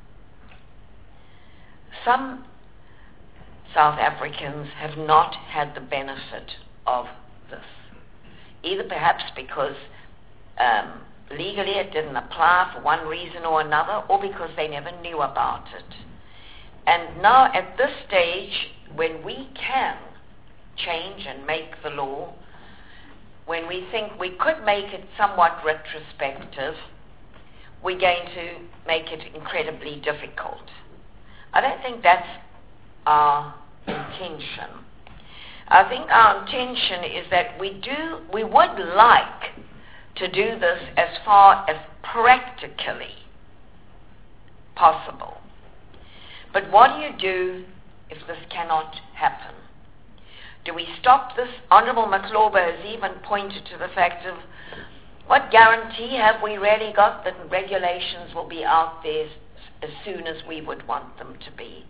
some South Africans have not had the benefit of this. Either perhaps because um, legally it didn't apply for one reason or another, or because they never knew about it. And now at this stage, when we can change and make the law, when we think we could make it somewhat retrospective, we're going to make it incredibly difficult. I don't think that's our intention. I think our intention is that we do, we would like to do this as far as practically possible. But what do you do if this cannot happen? Do we stop this? Honourable Mahlobo has even pointed to the fact of, what guarantee have we really got that regulations will be out there as soon as we would want them to be?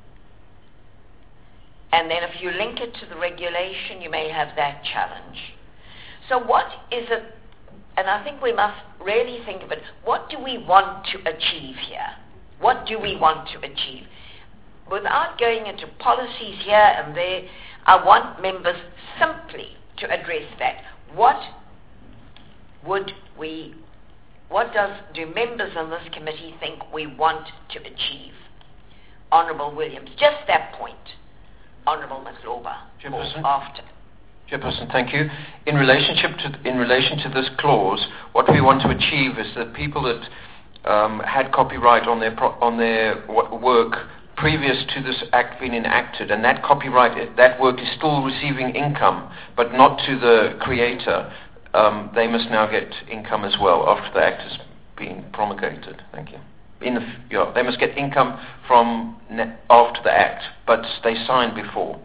And then if you link it to the regulation, you may have that challenge. So what is it, and I think we must really think of it, what do we want to achieve here? What do we want to achieve? Without going into policies here and there, I want members simply to address that. What would we, what does, do members in this committee think we want to achieve? Honourable Williams, just that point. Honourable Mahlobo, Chairperson. After. Chairperson, thank you. In relationship to in relation to this clause, what we want to achieve is that people that um, had copyright on their pro- on their w- work previous to this act being enacted, and that copyright, that work is still receiving income, but not to the creator. Um, they must now get income as well after the act has been promulgated. Thank you. In the, yeah, they must get income from ne- after the act, but they signed before.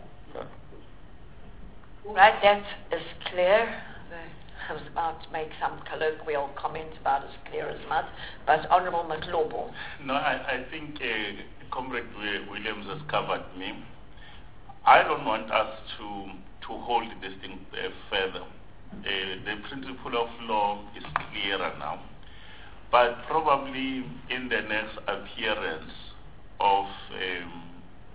Right, that is clear. I was about to make some colloquial comment about as clear as mud, but Honourable Mahlobo. No, I, I think uh, Comrade Williams has covered me. I don't want us to to hold this thing uh, further. Uh, the principle of law is clearer now. But probably in the next appearance of um,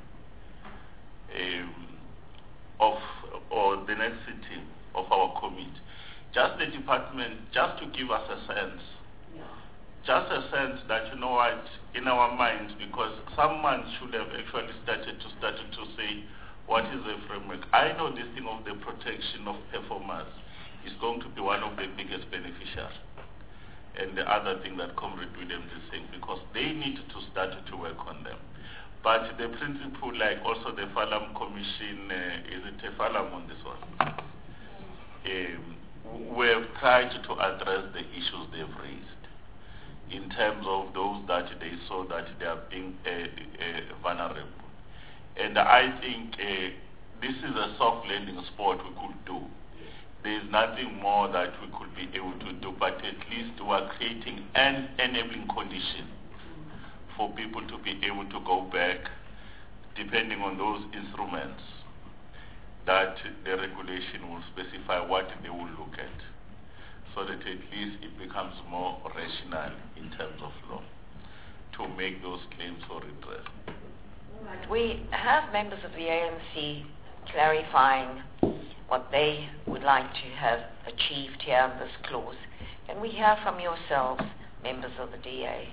um, of or the next sitting of our committee, just the department, just to give us a sense, just a sense that, you know what, in our minds, because someone should have actually started to started to say, what is the framework? I know this thing of the protection of performers is going to be one of the biggest beneficiaries. And the other thing that Comrade Williams is saying, because they need to start to work on them. But the principle, like also the Falam Commission, uh, is it a Falam on this one? Um, we have tried to address the issues they've raised. in terms of those that they saw that they are being uh, uh, vulnerable. And I think uh, this is a soft landing spot we could do. There is nothing more that we could be able to do, but at least we are creating an enabling condition for people to be able to go back, depending on those instruments that the regulation will specify what they will look at, so that at least it becomes more rational in terms of law to make those claims for redress. We have members of the A N C clarifying what they would like to have achieved here in this clause. Can we hear from yourselves, members of the D A?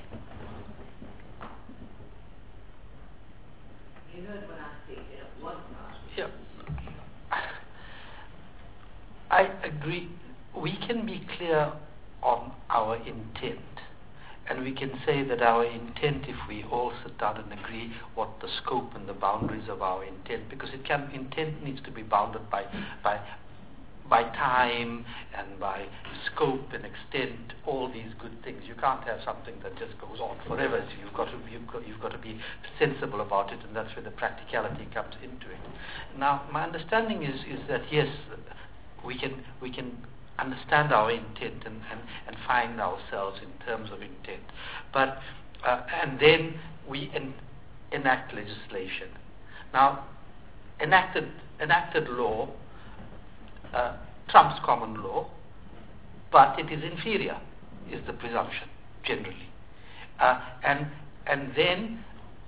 You heard what I said. Yeah. I agree. We can be clear on our intent. And we can say that our intent, if we all sit down and agree what the scope and the boundaries of our intent, because it can, intent needs to be bounded by, by, by time and by scope and extent, all these good things. You can't have something that just goes on forever. So you've got to, you've got, you've got to be sensible about it, and that's where the practicality comes into it. Now, my understanding is, is that yes, we can, we can understand our intent and, and, and find ourselves in terms of intent. But, uh, and then we en enact legislation. Now, enacted, enacted law uh, trumps common law, but it is inferior, is the presumption, generally. Uh, and, and then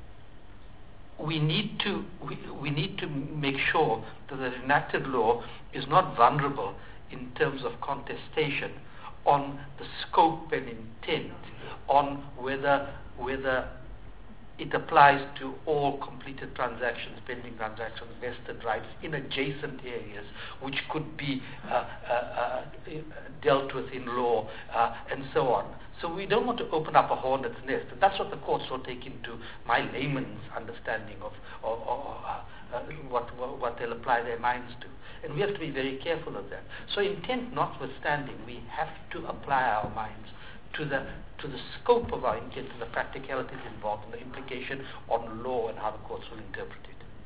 we need to, we, we need to make sure that the enacted law is not vulnerable in terms of contestation on the scope and intent, on whether whether it applies to all completed transactions, pending transactions, vested rights in adjacent areas, which could be uh, uh, uh, dealt with in law, uh, and so on. So we don't want to open up a hornet's nest. And that's what the courts will take into my layman's understanding of, of, of uh, uh, what, what they'll apply their minds to. And we have to be very careful of that. So intent notwithstanding, we have to apply our minds to the to the scope of our intent and the practicalities involved and the implication on law and how the courts will interpret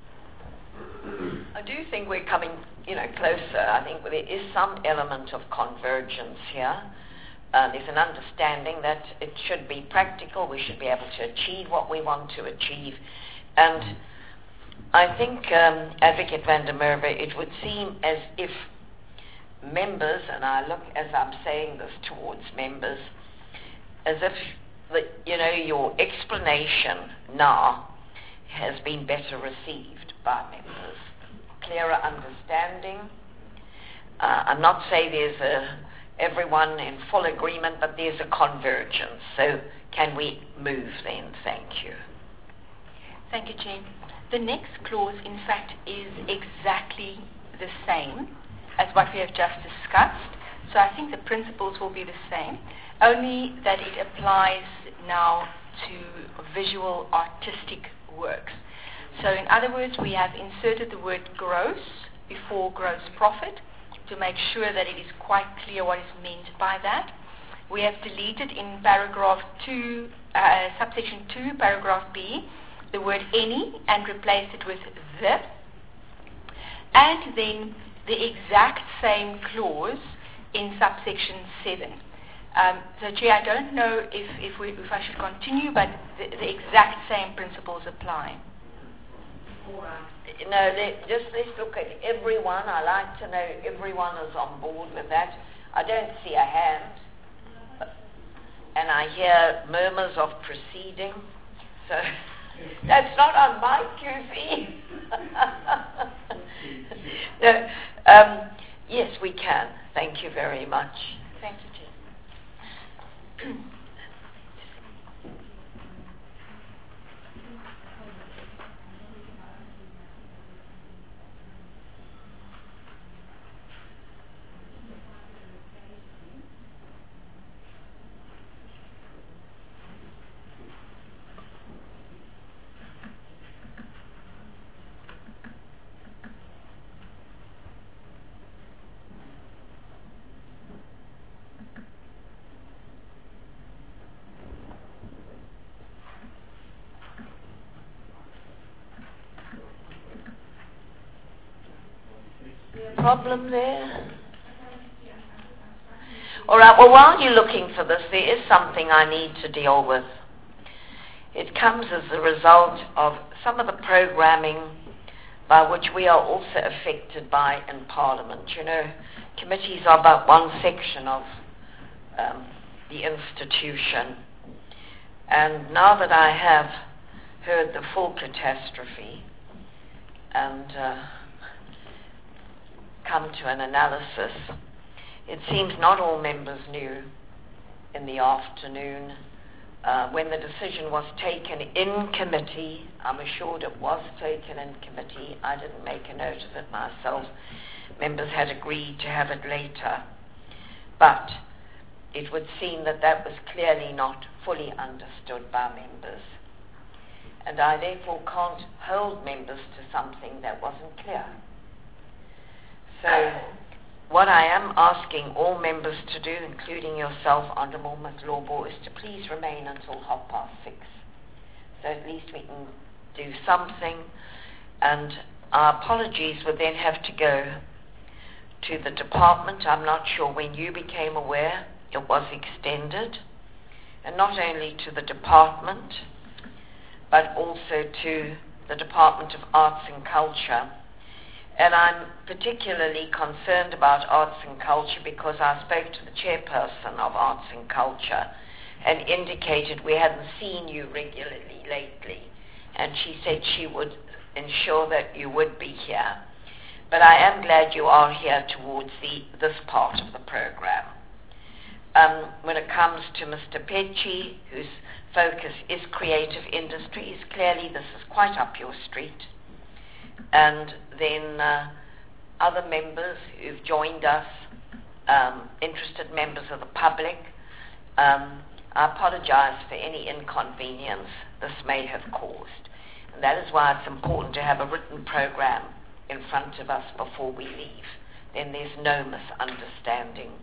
it. I do think we're coming, you know, closer. I think there is some element of convergence here. Uh, there's an understanding that it should be practical. We should be able to achieve what we want to achieve. And I think, um, Advocate van der Merwe, it would seem as if members, and I look as I'm saying this towards members, as if, the, you know, your explanation now has been better received by members. Clearer understanding. Uh, I'm not saying there's a, everyone in full agreement, but there's a convergence. So can we move then? Thank you. Thank you, Chair. The next clause, in fact, is exactly the same as what we have just discussed. So I think the principles will be the same, only that it applies now to visual artistic works. So in other words, we have inserted the word gross before gross profit to make sure that it is quite clear what is meant by that. We have deleted in paragraph two, uh, subsection two, paragraph B, the word any and replaced it with the. And then the exact same clause in subsection seven. Um, so, Chair, I don't know if, if, we, if I should continue, but the, the exact same principles apply. No, let, just let's look at everyone. I like to know everyone is on board with that. I don't see a hand, and I hear murmurs of proceeding. So that's not on my Q C. No, um, yes, we can. Thank you very much. Thank you, Chair. a problem there? All right, well, while you're looking for this, there is something I need to deal with. It comes as a result of some of the programming by which we are also affected by in Parliament. You know, committees are but one section of um, the institution. And now that I have heard the full catastrophe and uh, come to an analysis, it seems not all members knew in the afternoon uh, when the decision was taken in committee. I'm assured it was taken in committee. I didn't make a note of it myself. Members had agreed to have it later. But it would seem that that was clearly not fully understood by members. And I therefore can't hold members to something that wasn't clear. So what I am asking all members to do, including yourself, Honourable Malobo, is to please remain until half past six. So at least we can do something. And our apologies would then have to go to the department. I'm not sure when you became aware it was extended. And not only to the department, but also to the Department of Arts and Culture. And I'm particularly concerned about arts and culture because I spoke to the chairperson of Arts and Culture and indicated we hadn't seen you regularly lately. And she said she would ensure that you would be here. But I am glad you are here towards the, this part of the program. Um, when it comes to Mister Pecci, whose focus is creative industries, clearly this is quite up your street. And then uh, other members who've joined us, um, interested members of the public, um, I apologize for any inconvenience this may have caused. And that is why it's important to have a written program in front of us before we leave. Then there's no misunderstanding.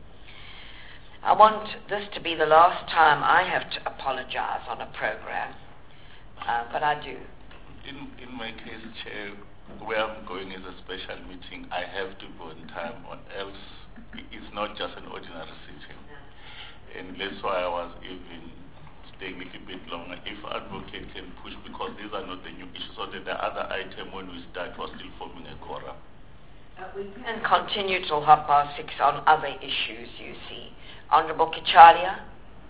I want this to be the last time I have to apologize on a program, uh, but I do. In, in my case, Chair, where I'm going is a special meeting. I have to go on time, or else it's not just an ordinary sitting. And that's why I was even staying a little bit longer. If advocate can push, because these are not the new issues, so that the other item when we start was still forming a quorum. Uh, we can continue till half past six on other issues, you see. Honourable Kachalia.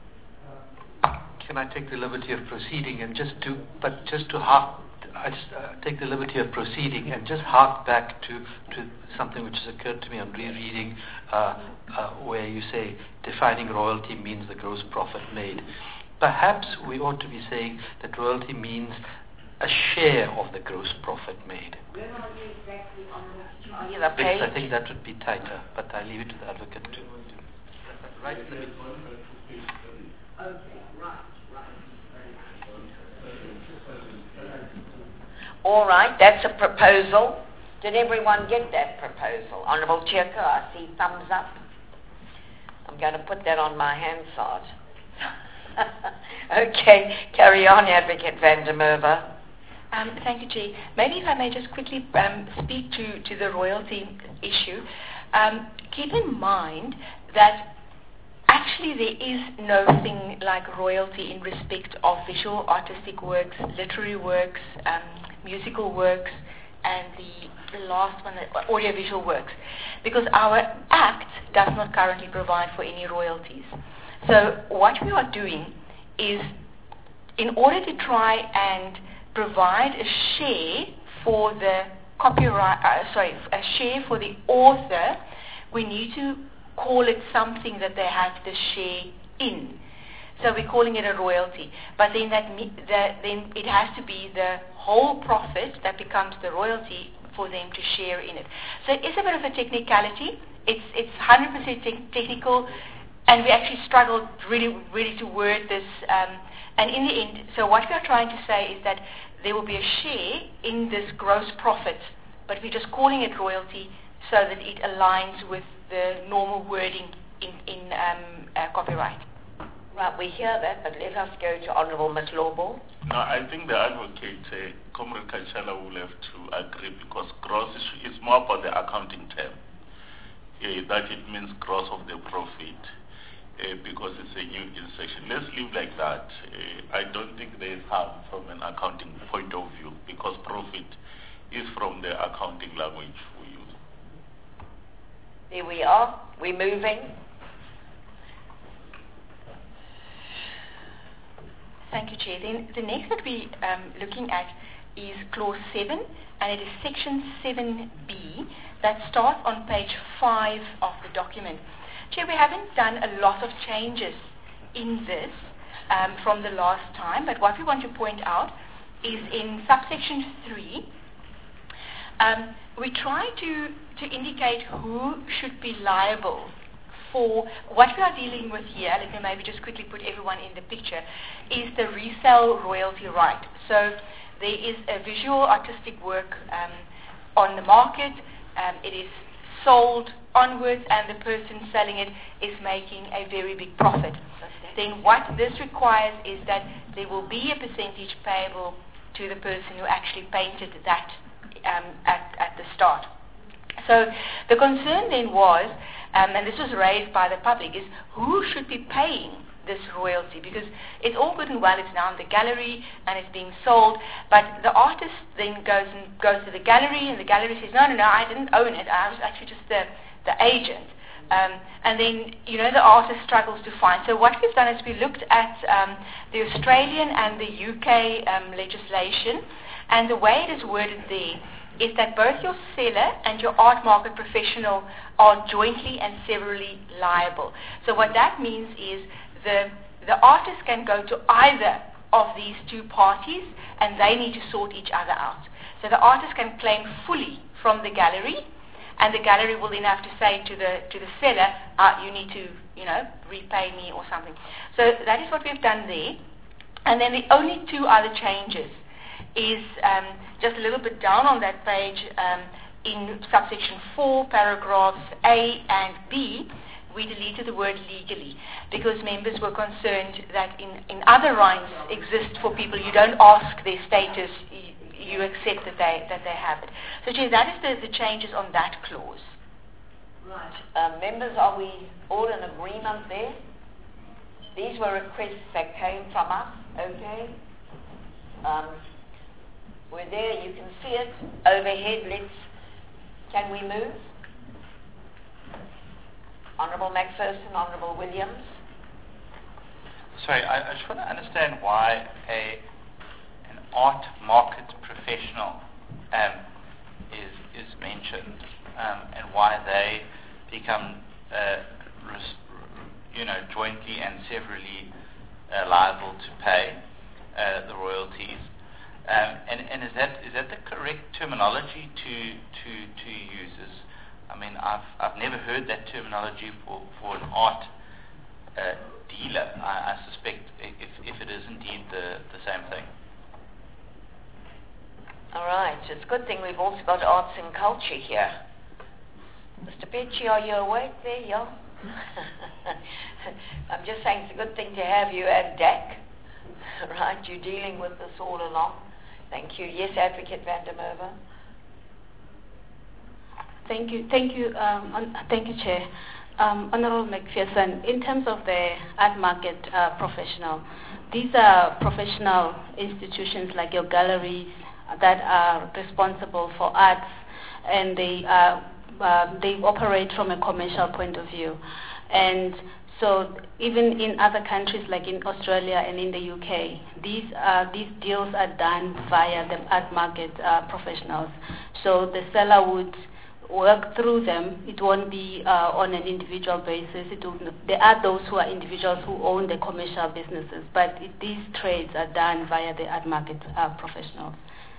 Can I take the liberty of proceeding and just to, but just to hark, I just uh, take the liberty of proceeding and just hark back to, to something which has occurred to me on rereading, uh, uh, where you say defining royalty means the gross profit made. Perhaps we ought to be saying that royalty means a share of the gross profit made. Where are you exactly on the, the page? I think that would be tighter, but I leave it to the advocate to. Right in the middle. Okay, right, right. All right, that's a proposal. Did everyone get that proposal? Honourable Chirko, I see thumbs up. I'm going to put that on my Hansard. Okay, carry on, Advocate van der Merwe. Um, thank you, Chair. Maybe if I may just quickly um, speak to, to the royalty issue. Um, keep in mind that actually there is no thing like royalty in respect of visual artistic works, literary works, um, musical works, and the, the last one, audiovisual works. Because our Act does not currently provide for any royalties. So what we are doing is, in order to try and provide a share for the copyright, uh, sorry, a share for the author, we need to call it something that they have the share in. So we're calling it a royalty. But then that me, the, then it has to be the whole profit that becomes the royalty for them to share in it. So it is a bit of a technicality. It's it's one hundred percent te- technical, and we actually struggled really, really to word this. Um, and in the end, so what we are trying to say is that there will be a share in this gross profit, but we're just calling it royalty so that it aligns with the normal wording in, in um, uh, copyright. Right, we hear that, but let us go to Honourable Malobo. No, I think the advocate, uh, Comrade Kachala, will have to agree because gross is, is more about the accounting term. uh, that it means gross of the profit uh, because it's a new insertion. Let's leave like that. Uh, I don't think there is harm from an accounting point of view because profit is from the accounting language we use. There we are. We're moving. Thank you, Chair. Then the next that we're um, looking at is clause seven, and it is section seven B that starts on page five of the document. Chair, we haven't done a lot of changes in this um, from the last time, but what we want to point out is in subsection three, um, we try to, to indicate who should be liable for what we are dealing with here. Let me maybe just quickly put everyone in the picture, is the resale royalty right. So there is a visual artistic work um, on the market. Um, it is sold onwards and the person selling it is making a very big profit. Then what this requires is that there will be a percentage payable to the person who actually painted that um, at, at the start. So the concern then was, um, and this was raised by the public, is who should be paying this royalty? Because it's all good and well, it's now in the gallery and it's being sold, but the artist then goes and goes to the gallery and the gallery says, no, no, no, I didn't own it, I was actually just the, the agent. Um, and then, you know, the artist struggles to find. So what we've done is we looked at um, the Australian and the U K um, legislation, and the way it is worded there is that both your seller and your art market professional are jointly and severally liable. So what that means is the, the artist can go to either of these two parties and they need to sort each other out. So the artist can claim fully from the gallery, and the gallery will then have to say to the to the seller, uh, you need to, you know, repay me or something. So that is what we've done there. And then the only two other changes is um, just a little bit down on that page um, in subsection four, paragraphs A and B, we deleted the word legally because members were concerned that in, in other rights exist for people. You don't ask their status, you, you accept that they that they have it. So, Chair, that is the, the changes on that clause. Right. Um, members, are we all in agreement there? These were requests that came from us, okay? Um, we're there, you can see it overhead. Let's, can we move? Honourable McPherson, Honourable Williams. Sorry, I, I just want to understand why a an art market professional um, is is mentioned um, and why they become, uh, res, you know, jointly and severally uh, liable to pay uh, the royalties. Um, and, and is that is that the correct terminology to to to use? Is, I mean, I've I've never heard that terminology for, for an art uh, dealer. I, I suspect if if it is indeed the, the same thing. All right, it's a good thing we've also got arts and culture here. Mister Pecci, are you awake there? Yeah. I'm just saying it's a good thing to have you and D A C. Right, you're dealing with this all along. Thank you. Yes, Advocate van der Merwe. Thank you, thank you, um, on, thank you, Chair. Um, Honourable McPherson, in terms of the art market uh, professional, these are professional institutions like your galleries that are responsible for arts, and they uh, uh, they operate from a commercial point of view, and so even in other countries like in Australia and in the U K, these uh, these deals are done via the art market uh, professionals. So the seller would work through them. It won't be uh, on an individual basis. It will, there are those who are individuals who own the commercial businesses, but it, these trades are done via the art market uh, professionals.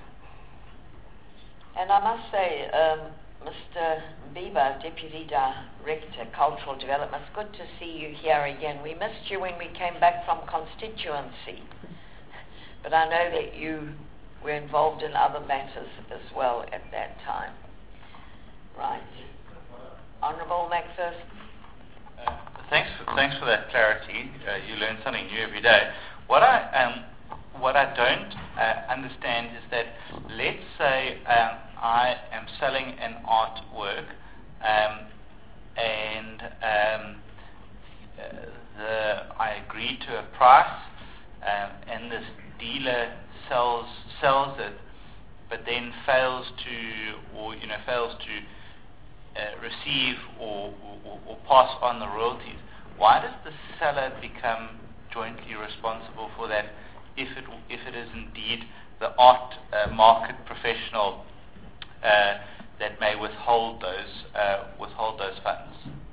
And I must say, um, Mister Bieber, Deputy Director, Cultural Development, it's good to see you here again. We missed you when we came back from constituency, but I know that you were involved in other matters as well at that time. Right. Honourable McPherson. Uh, thanks, for, thanks for that clarity. Uh, you learn something new every day. What I um, what I don't uh, understand is that, let's say um, I am selling an artwork, um, sells sells it, but then fails to, or you know, fails to uh, receive or, or, or pass on the royalties, why does the seller become jointly responsible for that if it if it is indeed the art uh, market professional uh, that may withhold those uh, withhold those funds?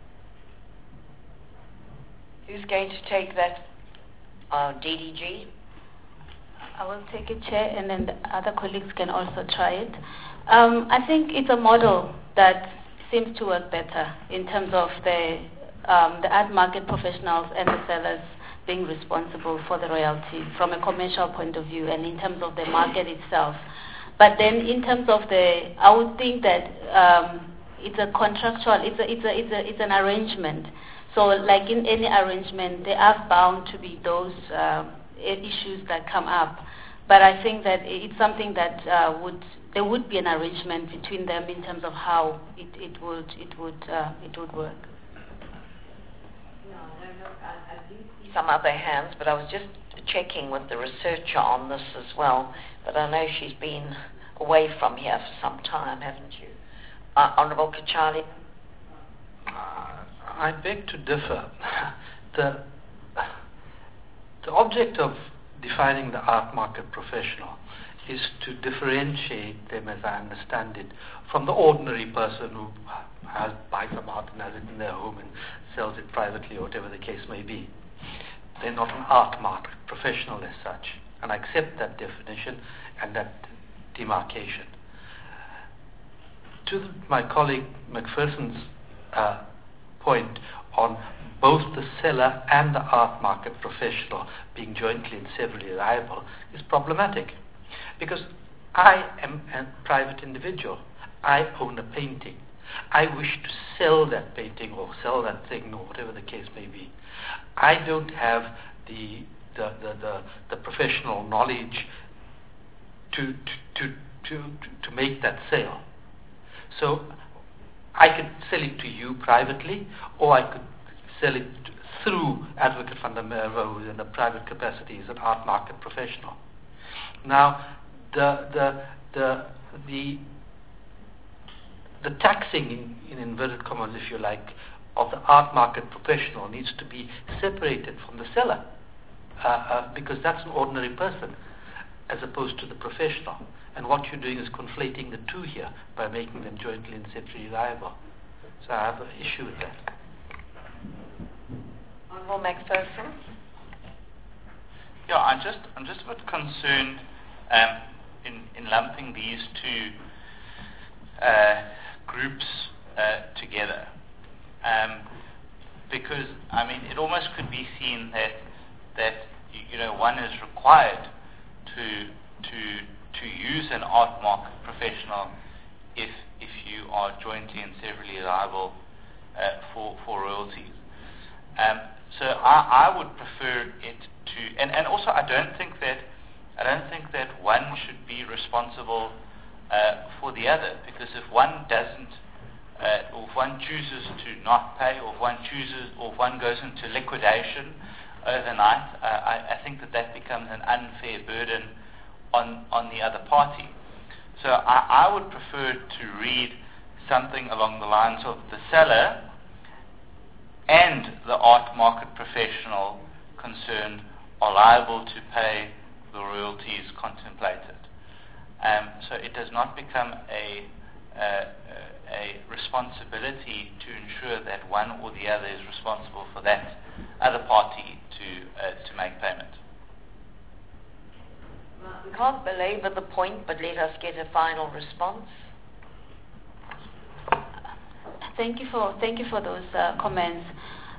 Who's going to take that? Uh, D D G? I will take it, Chair, and then the other colleagues can also try it. Um, I think it's a model that seems to work better in terms of the um, the art market professionals and the sellers being responsible for the royalty from a commercial point of view and in terms of the market itself. But then in terms of the, I would think that um, it's a contractual, it's a, it's a, it's a, it's an arrangement. So like in any arrangement, there are bound to be those uh, issues that come up. But I think that it's something that uh, would, there would be an arrangement between them in terms of how it, it would, it would, uh, it would work. Some other hands, but I was just checking with the researcher on this as well. But I know she's been away from here for some time, haven't you? Uh, Honourable Kachali? Uh, I beg to differ. the, the object of defining the art market professional is to differentiate them, as I understand it, from the ordinary person who has, buys some art and has it in their home and sells it privately or whatever the case may be. They're not an art market professional as such, and I accept that definition and that demarcation. To the, my colleague McPherson's uh, point on both the seller and the art market professional being jointly and severally liable is problematic, because I am a private individual. I own a painting. I wish to sell that painting or sell that thing or whatever the case may be. I don't have the the, the, the, the professional knowledge to, to, to, to, to make that sale. So I could sell it to you privately, or I could sell it through Advocate van der Merwe, who is in a private capacity as an art market professional. Now, the the the the the taxing, in, in inverted commas, if you like, of the art market professional needs to be separated from the seller, uh, uh, because that's an ordinary person as opposed to the professional. And what you're doing is conflating the two here by making them jointly and separately liable. So I have an issue with that. Honourable McPherson? Yeah, I'm just I'm just a bit concerned um, in in lumping these two uh, groups uh, together. Um, because I mean, it almost could be seen that that you know one is required to to to use an art market professional if if you are jointly and severally liable uh, for for royalties. Um, so I, I would prefer it to, and, and also I don't think that I don't think that one should be responsible uh, for the other, because if one doesn't. Uh, or if one chooses to not pay, or if one chooses, or if one goes into liquidation overnight, uh, I, I think that that becomes an unfair burden on on the other party. So I, I would prefer to read something along the lines of the seller and the art market professional concerned are liable to pay the royalties contemplated. Um, so it does not become a uh, a responsibility to ensure that one or the other is responsible for that other party to uh, to make payment. We can't belabor the point, but let us get a final response. Thank you for thank you for those uh, comments.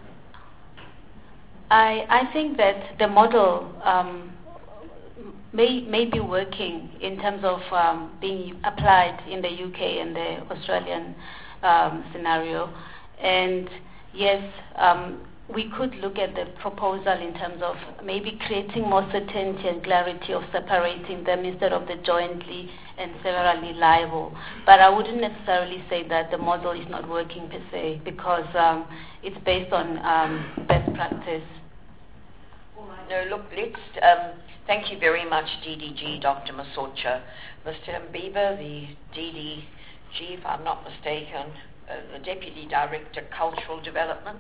I I think that the model um, may may be working in terms of um, being applied in the U K and the Australian um, scenario, and yes, um, we could look at the proposal in terms of maybe creating more certainty and clarity of separating them instead of the jointly and severally liable. But I wouldn't necessarily say that the model is not working per se, because um, it's based on um, best practice. No, look, let's um, Thank you very much, D D G, Doctor Masocha. Mister Mbiba, the D D G, if I'm not mistaken, uh, the Deputy Director, Cultural Development.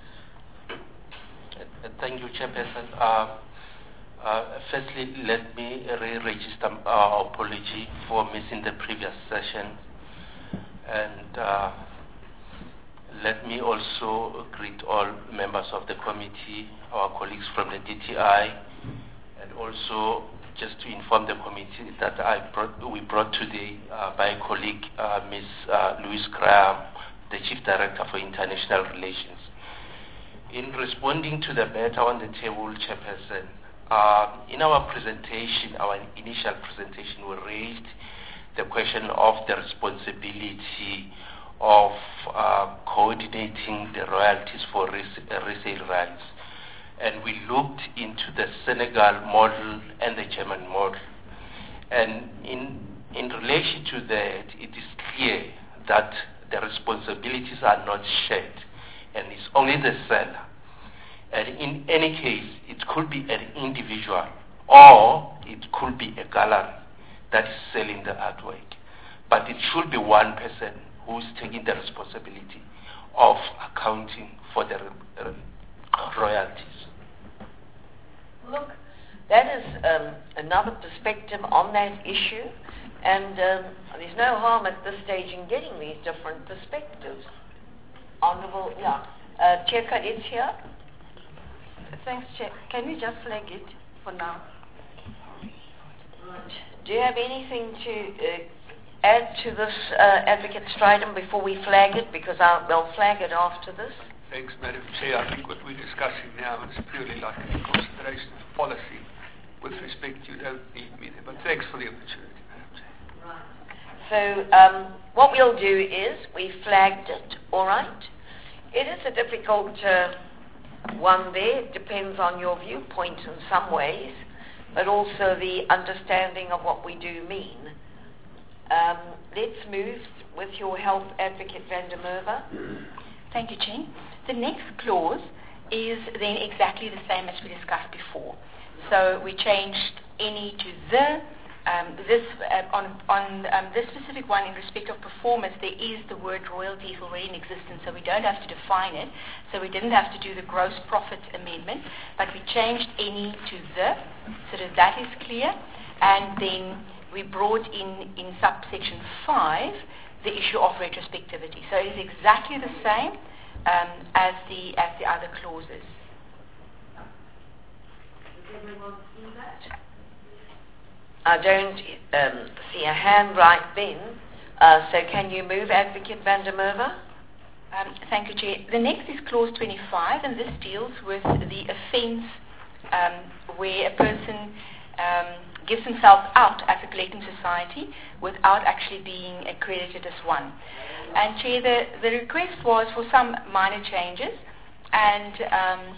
Uh, thank you, Chairperson. Uh, uh, firstly, let me re-register our apology for missing the previous session. And uh, let me also greet all members of the committee, our colleagues from the D T I, and also just to inform the committee that I brought, we brought today uh, by a colleague, uh, Miz Uh, Louise Graham, the Chief Director for International Relations. In responding to the matter on the table, Chairperson, uh, in our presentation, our initial presentation, we raised the question of the responsibility of uh, coordinating the royalties for res- uh, resale rights. And we looked into the Senegal model and the German model. And in, in relation to that, it is clear that the responsibilities are not shared, and it's only the seller. And in any case, it could be an individual, or it could be a gallery that is selling the artwork. But it should be one person who is taking the responsibility of accounting for the uh, royalties. Look, that is um, another perspective on that issue, and um, there's no harm at this stage in getting these different perspectives. Honourable, yeah. Uh, Chair Kadis here. Thanks, Chair. Can we just flag it for now? Right. Do you have anything to uh, add to this, uh, Advocate Stridham, before we flag it? Because I'll, we'll flag it after this. Thanks, Madam Chair. I think what we're discussing now is purely like a consideration of policy. With respect, you don't need me there, but thanks for the opportunity, Madam Chair. Right. So um, what we'll do is we flagged it, all right? It is a difficult uh, one there. It depends on your viewpoint in some ways, but also the understanding of what we do mean. Um, let's move with your help, Advocate van der Merwe. Thank you, Chair. The next clause is then exactly the same as we discussed before. So we changed any to the. Um, this uh, on on um, this specific one in respect of performance, there is the word royalties already in existence, so we don't have to define it. So we didn't have to do the gross profit amendment, but we changed any to the, so that that is clear. And then we brought in in subsection five the issue of retrospectivity. So it is exactly the same um, as the as the other clauses. Does everyone see that? I don't um, see a hand right then. Uh, so can you move, Advocate van der Merwe? Um, thank you, Chair. The next is clause twenty-five, and this deals with the offence um, where a person um, gives himself out as a collecting society without actually being accredited as one. And Chair, the, the request was for some minor changes, and um,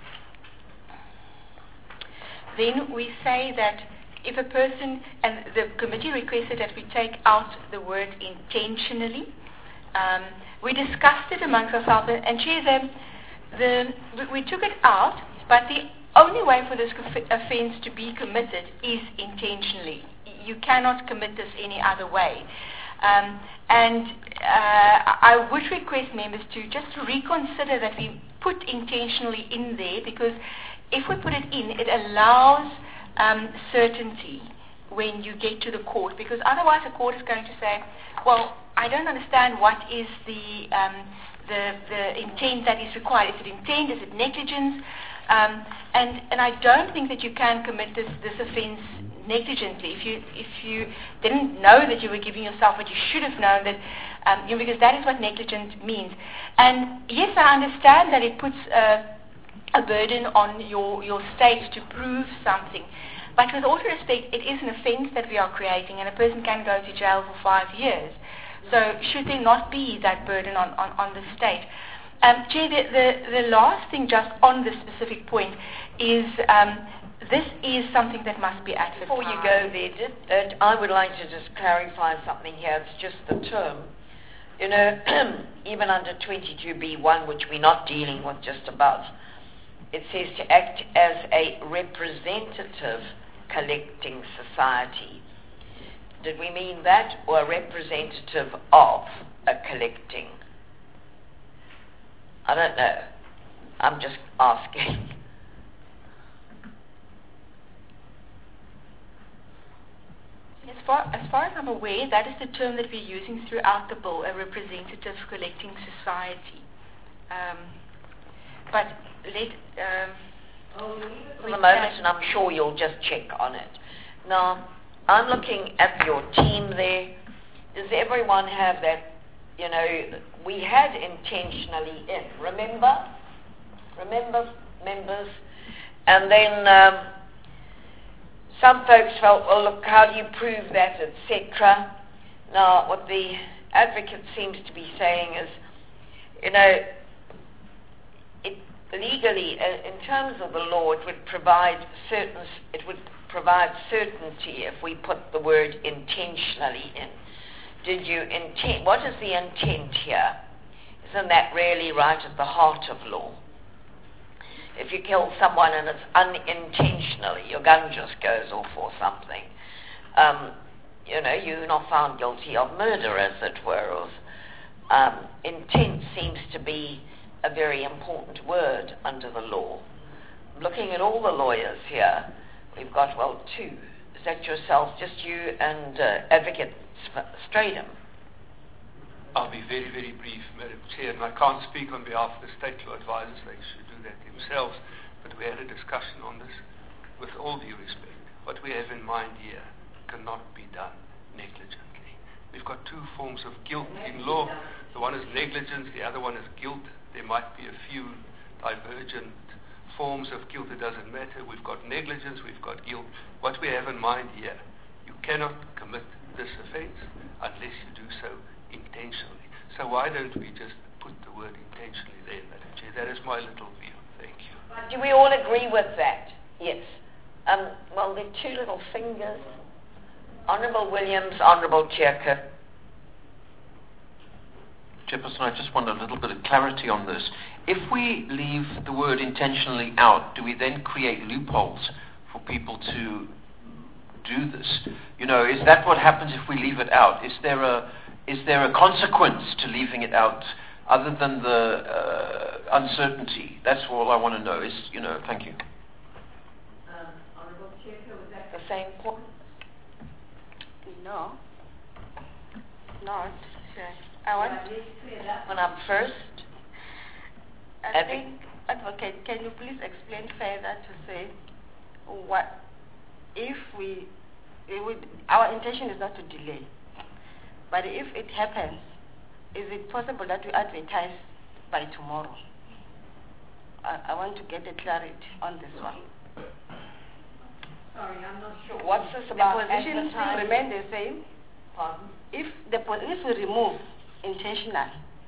then we say that if a person, and the committee requested that we take out the word intentionally. Um, we discussed it amongst ourselves, and Chair, the, the, we took it out, but the only way for this offence to be committed is intentionally. You cannot commit this any other way. Um, and uh, I would request members to just reconsider that we put intentionally in there, because if we put it in, it allows um, certainty when you get to the court, because otherwise the court is going to say, well, I don't understand what is the um, the, the intent that is required. Is it intent? Is it negligence? Um, and and I don't think that you can commit this this offence negligently. If you if you didn't know that you were giving yourself what you should have known, that um, you know, because that is what negligent means. And yes, I understand that it puts uh, a burden on your your state to prove something. But with all due respect, it is an offence that we are creating, and a person can go to jail for five years. So should there not be that burden on, on, on the state? Um, Chair, the, the, the last thing just on this specific point is um, this is something that must be advertised. Before you go there, did, uh, I would like to just clarify something here. It's just the term. You know, even under twenty-two B one, which we're not dealing with just about, it says to act as a representative collecting society. Did we mean that, or a representative of a collecting? I don't know. I'm just asking. As far, as far as I'm aware, that is the term that we're using throughout the bill, a representative collecting society. Um, but let... Um, for the moment, and I'm sure you'll just check on it. Now, I'm looking at your team there. Does everyone have that, you know, we had intentionally in, remember? Remember, members? And then um, some folks felt, well, look, how do you prove that, et cetera. Now, what the advocate seems to be saying is, you know, it legally, uh, in terms of the law, it would provide certain, it would provide certainty if we put the word intentionally in. Did you intend, what is the intent here? Isn't that really right at the heart of law? If you kill someone and it's unintentionally, your gun just goes off or something, um, you know, you're not found guilty of murder, as it were. Or, um, intent seems to be a very important word under the law. Looking at all the lawyers here, we've got, well, two. Is that yourself, just you and uh, Advocate Stradham? I'll be very, very brief, Madam Chair, and I can't speak on behalf of the state law advisors. They should do that themselves. But we had a discussion on this with all due respect. What we have in mind here cannot be done negligently. We've got two forms of guilt in law. The one is negligence, the other one is guilt. There might be a few divergent forms of guilt, it doesn't matter. We've got negligence, we've got guilt. What we have in mind here, you cannot commit this offense unless you do so intentionally. So why don't we just put the word intentionally there, Madam Chair? That is my little view. Thank you. Do we all agree with that? Yes. Um, well, the two little fingers. Honourable Williams, Honourable Chairker. Chairperson, I just want a little bit of clarity on this. If we leave the word intentionally out, do we then create loopholes for people to do this? You know, is that what happens if we leave it out? Is there a is there a consequence to leaving it out other than the uh, uncertainty? That's all I want to know. Is you know, thank you. Um, Honourable Chairper, was that the same point? No, not. Sure. I want to clear that one up first. I think, Advocate, can you please explain further to say what if we, it would, our intention is not to delay, but if it happens, is it possible that we advertise by tomorrow? I, I want to get a clarity on this one. Sorry, I'm not sure. What's this about? The position still remain the same. Pardon? If the if we remove intentional.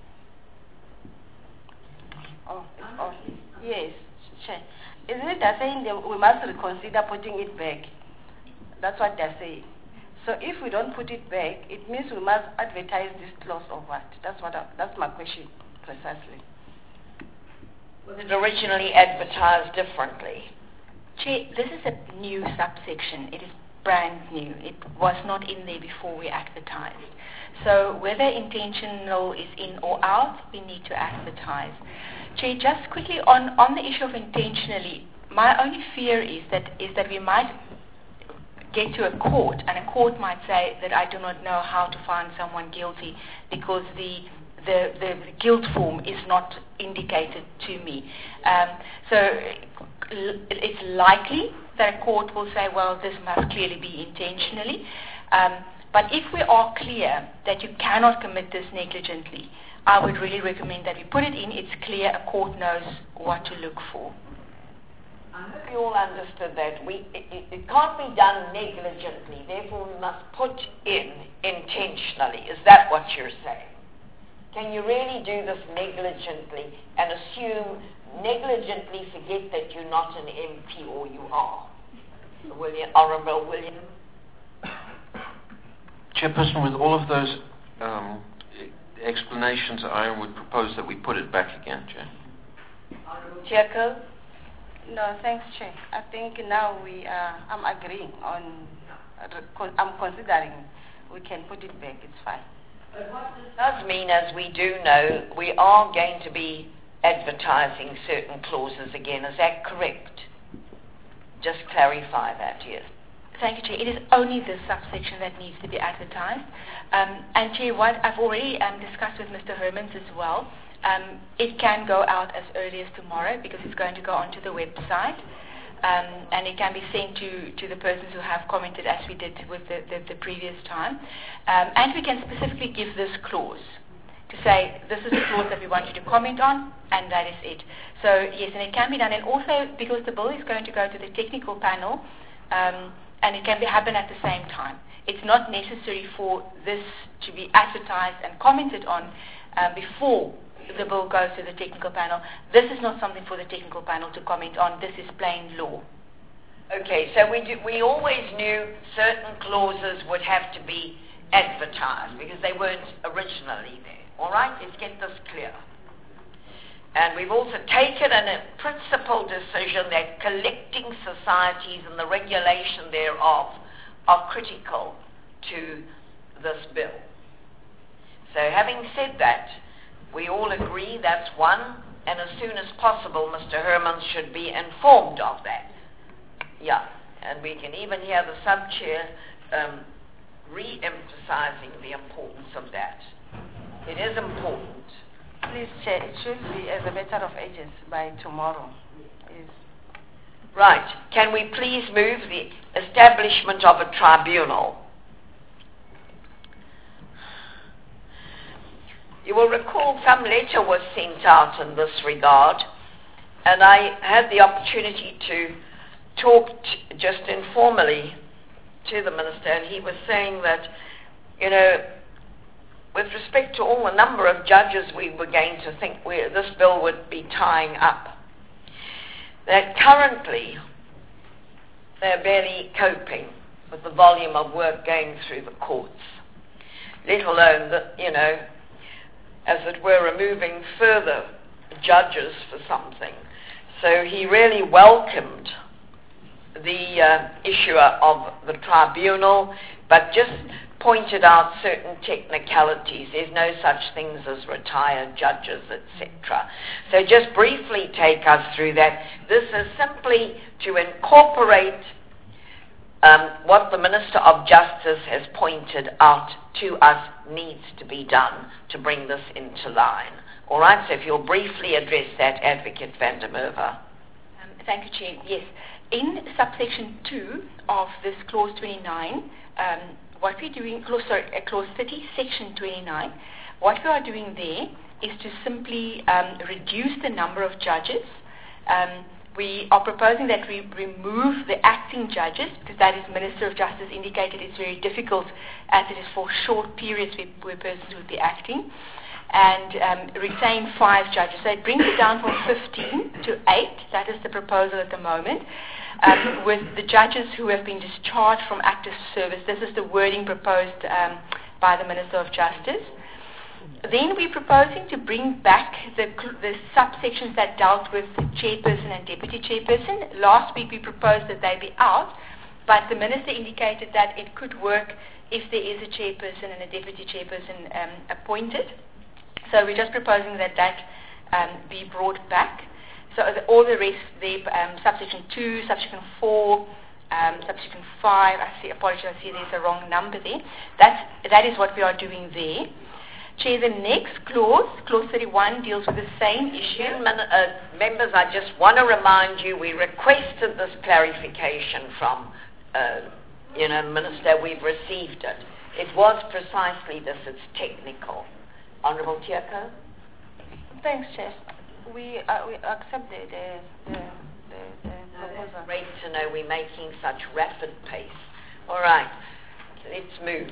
Oh, it's on. Yes, sure. Isn't it they're saying that we must reconsider putting it back? That's what they're saying. So if we don't put it back, it means we must advertise this clause or what? That's what. I, that's my question precisely. Was it originally advertised differently? Chair, this is a new subsection. It is brand new. It was not in there before we advertised. So whether intentional is in or out, we need to advertise. Chair, just quickly on, on the issue of intentionally, my only fear is that is that we might get to a court and a court might say that I do not know how to find someone guilty because the the, the guilt form is not indicated to me. Um, so it's likely that a court will say, well, this must clearly be intentionally. Um, but if we are clear that you cannot commit this negligently, I would really recommend that we put it in. It's clear. A court knows what to look for. I hope you all understood that. We, it, it, it can't be done negligently. Therefore, we must put in intentionally. Is that what you're saying? Can you really do this negligently and assume, negligently forget that you're not an M P or you are? William, Honourable William. Chairperson, with all of those um, explanations, I would propose that we put it back again, Chair. Honourable Chairco? No, thanks, Chair. I think now we are, I'm agreeing on, uh, I'm considering we can put it back, it's fine. But what this does mean, as we do know, we are going to be advertising certain clauses again. Is that correct? Just clarify that, yes. Thank you, Chair. It is only this subsection that needs to be advertised. Um, and Chair, what I've already um, discussed with Mister Hermans as well, um, it can go out as early as tomorrow because it's going to go onto the website. Um, and it can be sent to, to the persons who have commented as we did with the, the, the previous time. Um, and we can specifically give this clause to say, this is the clause that we want you to comment on, and that is it. So, yes, and it can be done. And also, because the bill is going to go to the technical panel, um, and it can be happen at the same time. It's not necessary for this to be advertised and commented on uh, before the bill goes to the technical panel. This is not something for the technical panel to comment on. This is plain law. Okay, so we do, we always knew certain clauses would have to be advertised because they weren't originally there. All right, let's get this clear. And we've also taken a principal decision that collecting societies and the regulation thereof are critical to this bill. So having said that, we all agree that's one, and as soon as possible, Mister Hermans should be informed of that. Yeah, and we can even hear the sub-chair um, re-emphasizing the importance of that. It is important. Please, Chair, it should be as a matter of agency by tomorrow. Yes. Right. Can we please move the establishment of a tribunal? You will recall some letter was sent out in this regard, and I had the opportunity to talk t- just informally to the Minister, and he was saying that, you know, with respect to all the number of judges we were going to think we, this bill would be tying up, that currently they're barely coping with the volume of work going through the courts, let alone that, you know, as it were, removing further judges for something. So he really welcomed the uh, issue of the tribunal, but just pointed out certain technicalities. There's no such things as retired judges, et cetera. So just briefly take us through that. This is simply to incorporate um, what the Minister of Justice has pointed out to us needs to be done to bring this into line. All right, so if you'll briefly address that, Advocate van der Merwe. Um, thank you, Chair. Yes. In subsection two of this clause twenty-nine, um, what we're doing, clause, sorry, uh, clause thirty, section twenty-nine, what we are doing there is to simply um, reduce the number of judges. Um, we are proposing that we remove the acting judges, because that is Minister of Justice indicated it's very difficult as it is for short periods where, where persons would be acting, and um, retain five judges. So it brings it down from fifteen to eight. That is the proposal at the moment. Um, with the judges who have been discharged from active service. This is the wording proposed um, by the Minister of Justice. Then we're proposing to bring back the, the subsections that dealt with chairperson and deputy chairperson. Last week we proposed that they be out, but the Minister indicated that it could work if there is a chairperson and a deputy chairperson um, appointed. So we're just proposing that that um, be brought back. So the, all the rest, the um, subsection two, subsection four, um, subsection five, I see, apologize, I see there's a wrong number there. That's, that is what we are doing there. Chair, the next clause, clause thirty-one, deals with the same issue. Uh, members, I just want to remind you, we requested this clarification from, uh, you know, Minister. We've received it. It was precisely this. It's technical. Honourable Tiako? Thanks, Chair. We, uh, we accept the, the, the, the, the proposal. Great to know we're making such rapid pace. All right, let's move.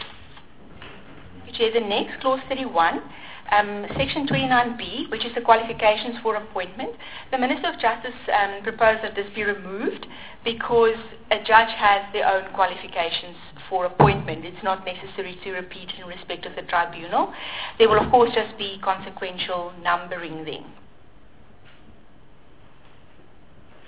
Chair, the next, clause thirty-one, um, section twenty-nine B, which is the qualifications for appointment. The Minister of Justice um, proposed that this be removed because a judge has their own qualifications for appointment. It's not necessary to repeat in respect of the tribunal. There will, of course, just be consequential numbering then.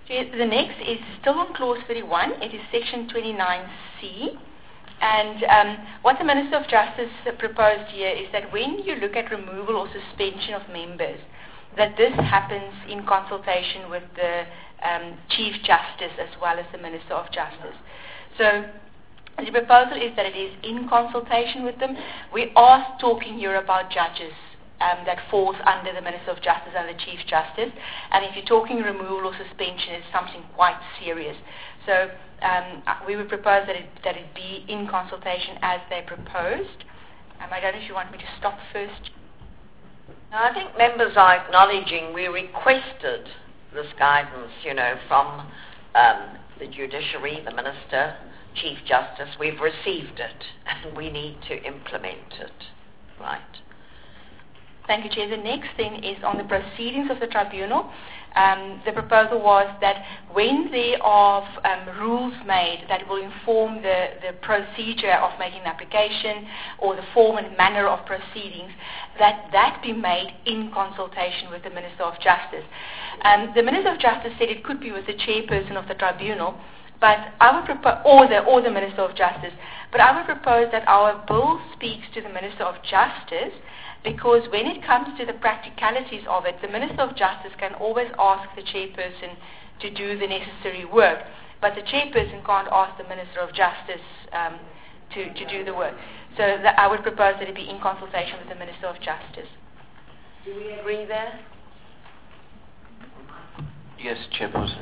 The next is still on clause thirty-one. It is section twenty-nine C. And um, what the Minister of Justice proposed here is that when you look at removal or suspension of members, that this happens in consultation with the um, Chief Justice as well as the Minister of Justice. So the proposal is that it is in consultation with them. We are talking here about judges um, that falls under the Minister of Justice and the Chief Justice. And if you're talking removal or suspension, it's something quite serious. So um, we would propose that it, that it be in consultation as they proposed. Um, I don't know if you want me to stop first. Now, I think members are acknowledging we requested this guidance, you know, from um, the judiciary, the Minister, Chief Justice. We've received it, and we need to implement it. Right. Thank you, Chair. The next thing is on the proceedings of the tribunal. Um, the proposal was that when there are um, rules made that will inform the, the procedure of making an application or the form and manner of proceedings, that that be made in consultation with the Minister of Justice. Um, the Minister of Justice said it could be with the chairperson of the tribunal, but I would propose, or the, or the Minister of Justice, but I would propose that our bill speaks to the Minister of Justice, because when it comes to the practicalities of it, the Minister of Justice can always ask the chairperson to do the necessary work, but the chairperson can't ask the Minister of Justice um, to, to do the work. So that I would propose that it be in consultation with the Minister of Justice. Do we agree there? Yes, Chairperson.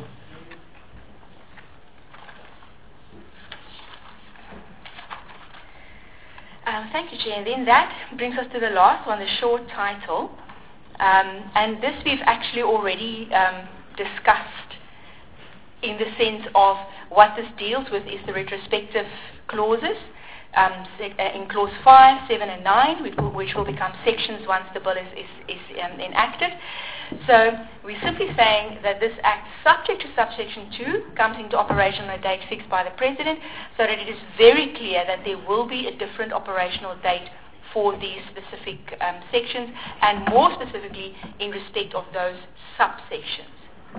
Um, thank you, Chair. And then that brings us to the last one, the short title. Um, and this we've actually already um, discussed in the sense of what this deals with is the retrospective clauses um, in clause five, seven, and nine, which will, which will become sections once the bill is, is, is um, enacted. So we're simply saying that this act, subject to subsection two, comes into operation on a date fixed by the President, so that it is very clear that there will be a different operational date for these specific um, sections, and more specifically in respect of those subsections.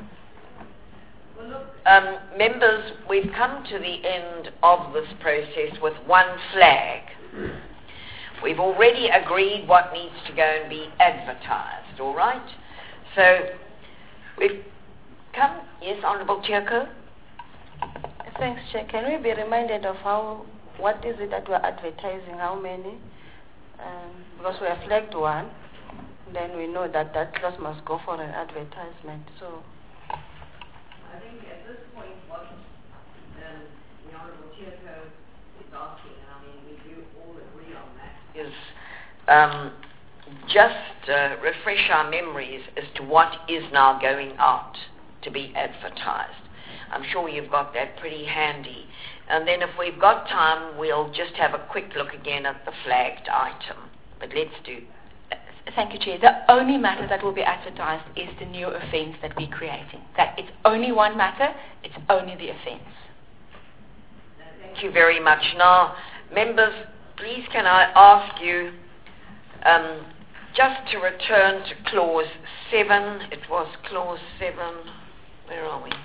Well, look, um, members, we've come to the end of this process with one flag. We've already agreed what needs to go and be advertised, all right? So, we've come, yes, Honourable Tioko? Thanks, Chair. Can we be reminded of how, what is it that we're advertising, how many? Um, because we have flagged one, then we know that that clause must go for an advertisement. So, I think at this point what um, the Honourable Tioko is asking, and I mean we do all agree on that, is um, just uh, refresh our memories as to what is now going out to be advertised. I'm sure you've got that pretty handy. And then if we've got time, we'll just have a quick look again at the flagged item. But let's do. Thank you, Chair. The only matter that will be advertised is the new offence that we're creating. That it's only one matter, it's only the offence. Thank you very much. Now, members, please can I ask you um, just to return to clause seven. It was clause seven. Where are we?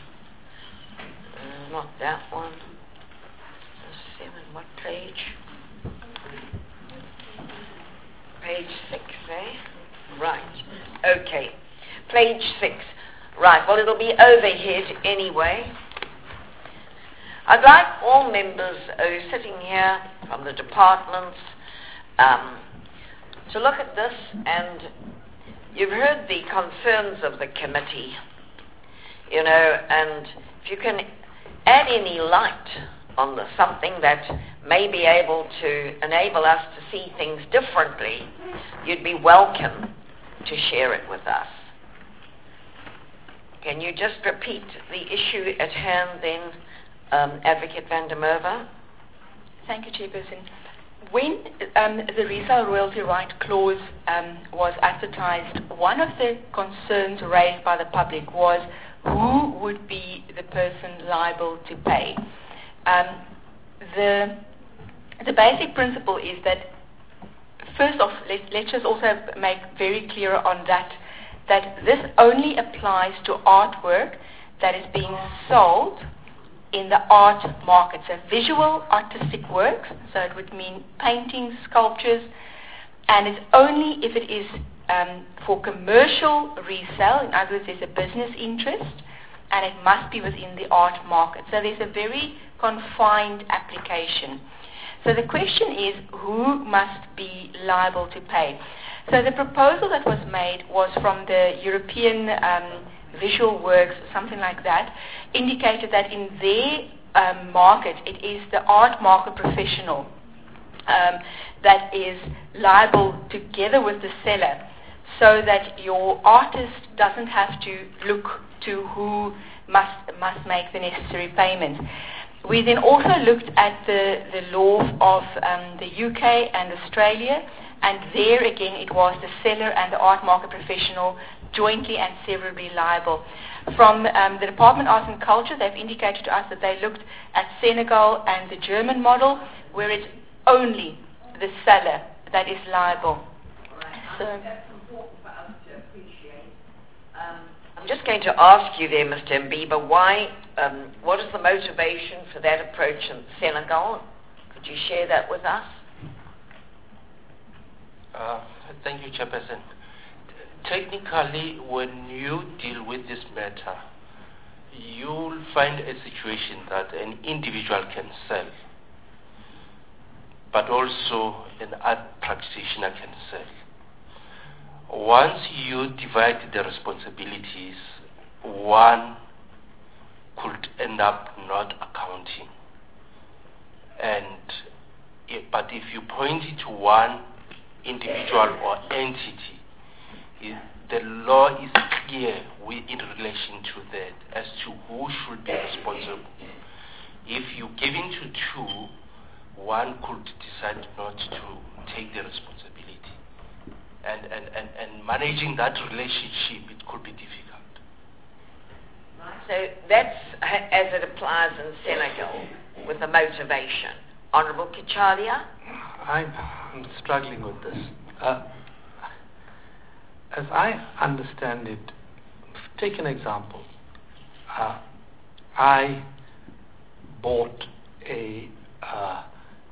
Uh, not that one. Seven, what page? Page six, eh? Right. Okay. Page six. Right, well, it'll be overhead anyway. I'd like all members who are sitting here from the departments um, to look at this, and you've heard the concerns of the committee, you know, and if you can add any light on the, something that may be able to enable us to see things differently, you'd be welcome to share it with us. Can you just repeat the issue at hand then, um, Advocate van der Merwe? Thank you, Chairperson. When um, the resale royalty right clause um, was advertised, one of the concerns raised by the public was who would be the person liable to pay. Um, the the basic principle is that, first off, let, let's just also make very clear on that, that this only applies to artwork that is being sold in the art market. So visual artistic works, so it would mean paintings, sculptures, and it's only if it is um, for commercial resale, in other words, there's a business interest, and it must be within the art market. So there's a very confined application. So the question is, who must be liable to pay? So the proposal that was made was from the European um, Visual Works, something like that, indicated that in their um, market, it is the art market professional um, that is liable together with the seller, so that your artist doesn't have to look to who must must make the necessary payments. We then also looked at the, the law of um, the U K and Australia, and there again it was the seller and the art market professional jointly and severally liable. From um, the Department of Arts and Culture, they've indicated to us that they looked at Senegal and the German model, where it's only the seller that is liable. So, that's important for us to appreciate. Um, I'm just going to ask you there, Mister Mbiba, why, um, what is the motivation for that approach in Senegal? Could you share that with us? Uh, thank you, Chairperson. Technically, when you deal with this matter, you'll find a situation that an individual can sell, but also an art practitioner can sell. Once you divide the responsibilities, one could end up not accounting. And if, but if you point it to one individual or entity, it, the law is clear with, in relation to that as to who should be responsible. If you give in to two, one could decide not to take the responsibility. And, and, and, and managing that relationship, it could be difficult. So that's as it applies in Senegal with the motivation. Honourable Kachalia? I'm, I'm struggling with this. Uh, as I understand it, take an example. Uh, I bought a uh,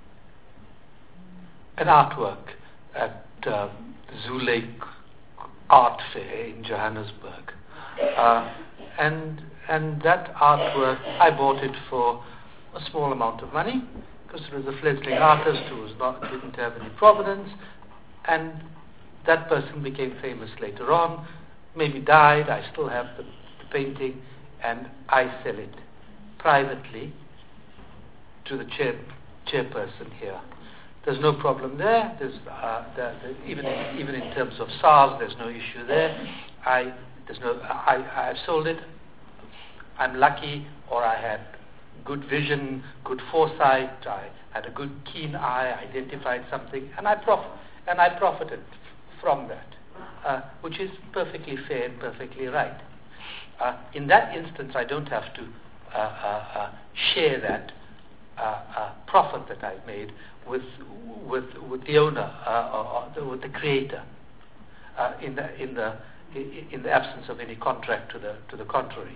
an artwork at uh, Zoo Lake Art Fair in Johannesburg, uh, and and that artwork, I bought it for a small amount of money because it was a fledgling artist who was not didn't have any provenance, and that person became famous later on, maybe died. I still have the, the painting, and I sell it privately to the chair chairperson here. There's no problem there. There's uh, the, the, even in, even in terms of SARS, there's no issue there. I there's no I I've sold it. I'm lucky, or I had good vision, good foresight. I had a good keen eye, identified something, and I prof and I profited from that, uh, which is perfectly fair and perfectly right. Uh, in that instance, I don't have to uh, uh, uh, share that uh, uh, profit that I've made with with with the owner uh, or, or with the creator uh, in the in the in the absence of any contract to the to the contrary.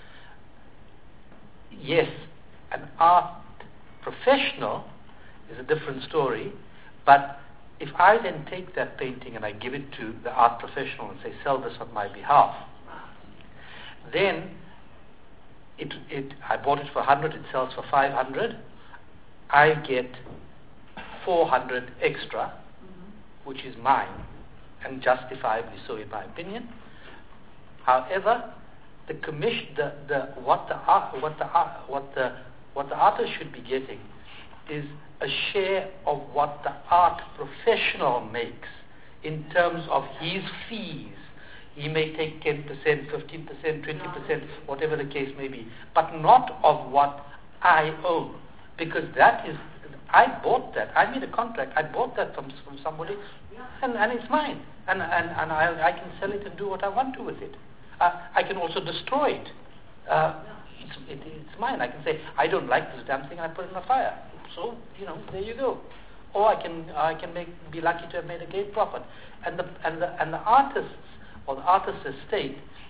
Yes, an art professional is a different story, but if I then take that painting and I give it to the art professional and say, sell this on my behalf, then it it I bought it for one hundred, it sells for five hundred, I get four hundred extra, mm-hmm. which is mine, and justifiably so in my opinion. However, the commission, the, the what the art, what the art, what the what the artist should be getting is a share of what the art professional makes in terms of his fees. He may take ten percent, fifteen percent, twenty percent, whatever the case may be, but not of what I own, because that is, I bought that. I made a contract. I bought that from, from somebody, and, and it's mine. And, and, and I, I can sell it and do what I want to with it. Uh, I can also destroy it. Uh, it's, it. It's mine. I can say, I don't like this damn thing, and I put it in the fire. So, you know, there you go. Or I can I can make be lucky to have made a great profit. And the and the and the artists or the artist's estate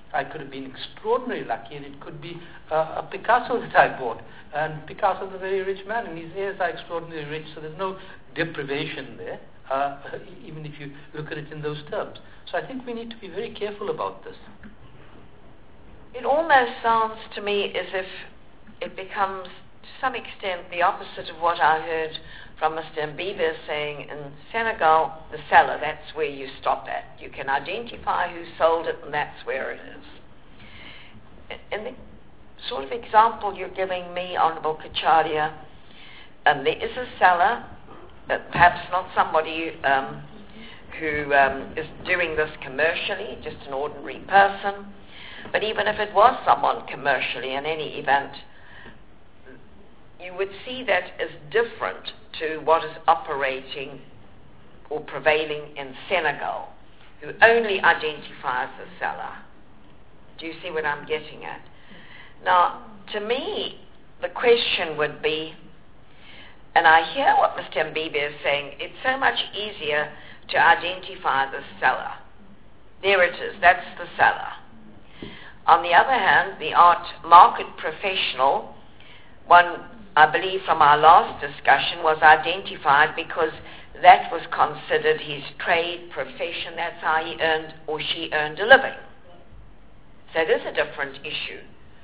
I could have been extraordinarily lucky, and it could be uh, a Picasso that I bought. And Picasso is a very rich man, and his heirs are extraordinarily rich, so there's no deprivation there, uh, even if you look at it in those terms. So I think we need to be very careful about this. It almost sounds to me as if it becomes, to some extent, the opposite of what I heard from Mister Mbiba saying in Senegal, the seller, that's where you stop at. You can identify who sold it, and that's where it is. And the sort of example you're giving me, Honourable Kacharya, um, there is a seller, uh, perhaps not somebody um, who um, is doing this commercially, just an ordinary person, but even if it was someone commercially in any event, you would see that as different to what is operating or prevailing in Senegal, who only identifies the seller. Do you see what I'm getting at? Now, to me, the question would be, and I hear what Mister Mbiba is saying, it's so much easier to identify the seller. There it is, that's the seller. On the other hand, the art market professional, one, I believe from our last discussion, was identified because that was considered his trade, profession, that's how he earned or she earned a living. So it is a different issue.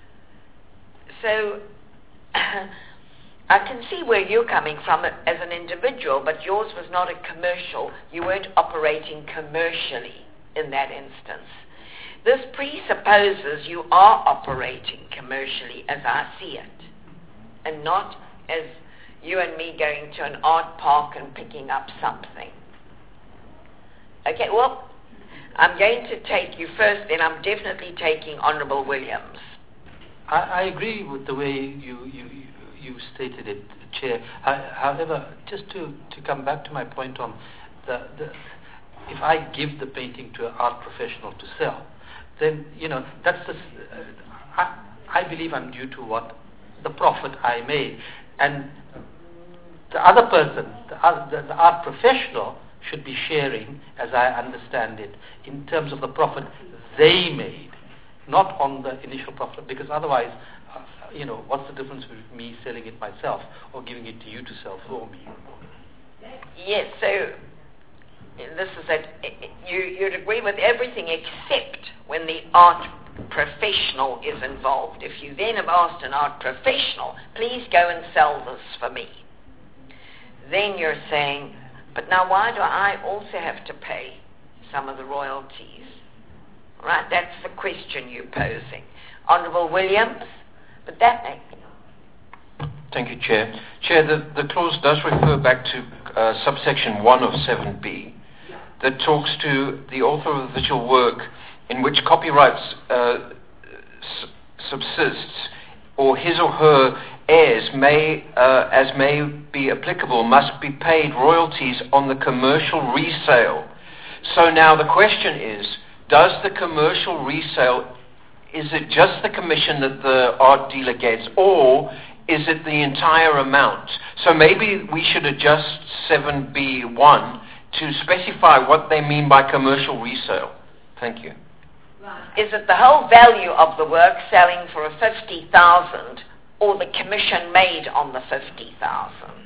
So I can see where you're coming from as an individual, but yours was not a commercial. You weren't operating commercially in that instance. This presupposes you are operating commercially as I see it, and not as you and me going to an art park and picking up something. Okay, well, I'm going to take you first, then I'm definitely taking Honourable Williams. I, I agree with the way you, you, you stated it, Chair. I, however, just to, to come back to my point on the, the, if I give the painting to an art professional to sell, then, you know, that's the, uh, I, I believe I'm due to what the profit I made. And the other person, the, the, the art professional, should be sharing, as I understand it, in terms of the profit they made, not on the initial profit, because otherwise, uh, you know, what's the difference between me selling it myself or giving it to you to sell for me? Yes, so this is it. You, you'd agree with everything except when the art professional is involved. If you then have asked an art professional, please go and sell this for me, then you're saying, but now why do I also have to pay some of the royalties? Right, that's the question you're posing. Honourable Williams, but that makes... Thank you, Chair. Chair, the, the clause does refer back to uh, subsection one of seven B that talks to the author of the visual work in which copyrights uh, s- subsists, or his or her heirs may, uh, as may be applicable, must be paid royalties on the commercial resale. So now the question is, does the commercial resale, is it just the commission that the art dealer gets, or is it the entire amount? So maybe we should adjust seven B one to specify what they mean by commercial resale. Thank you. Is it the whole value of the work selling for a fifty thousand, or the commission made on the fifty thousand?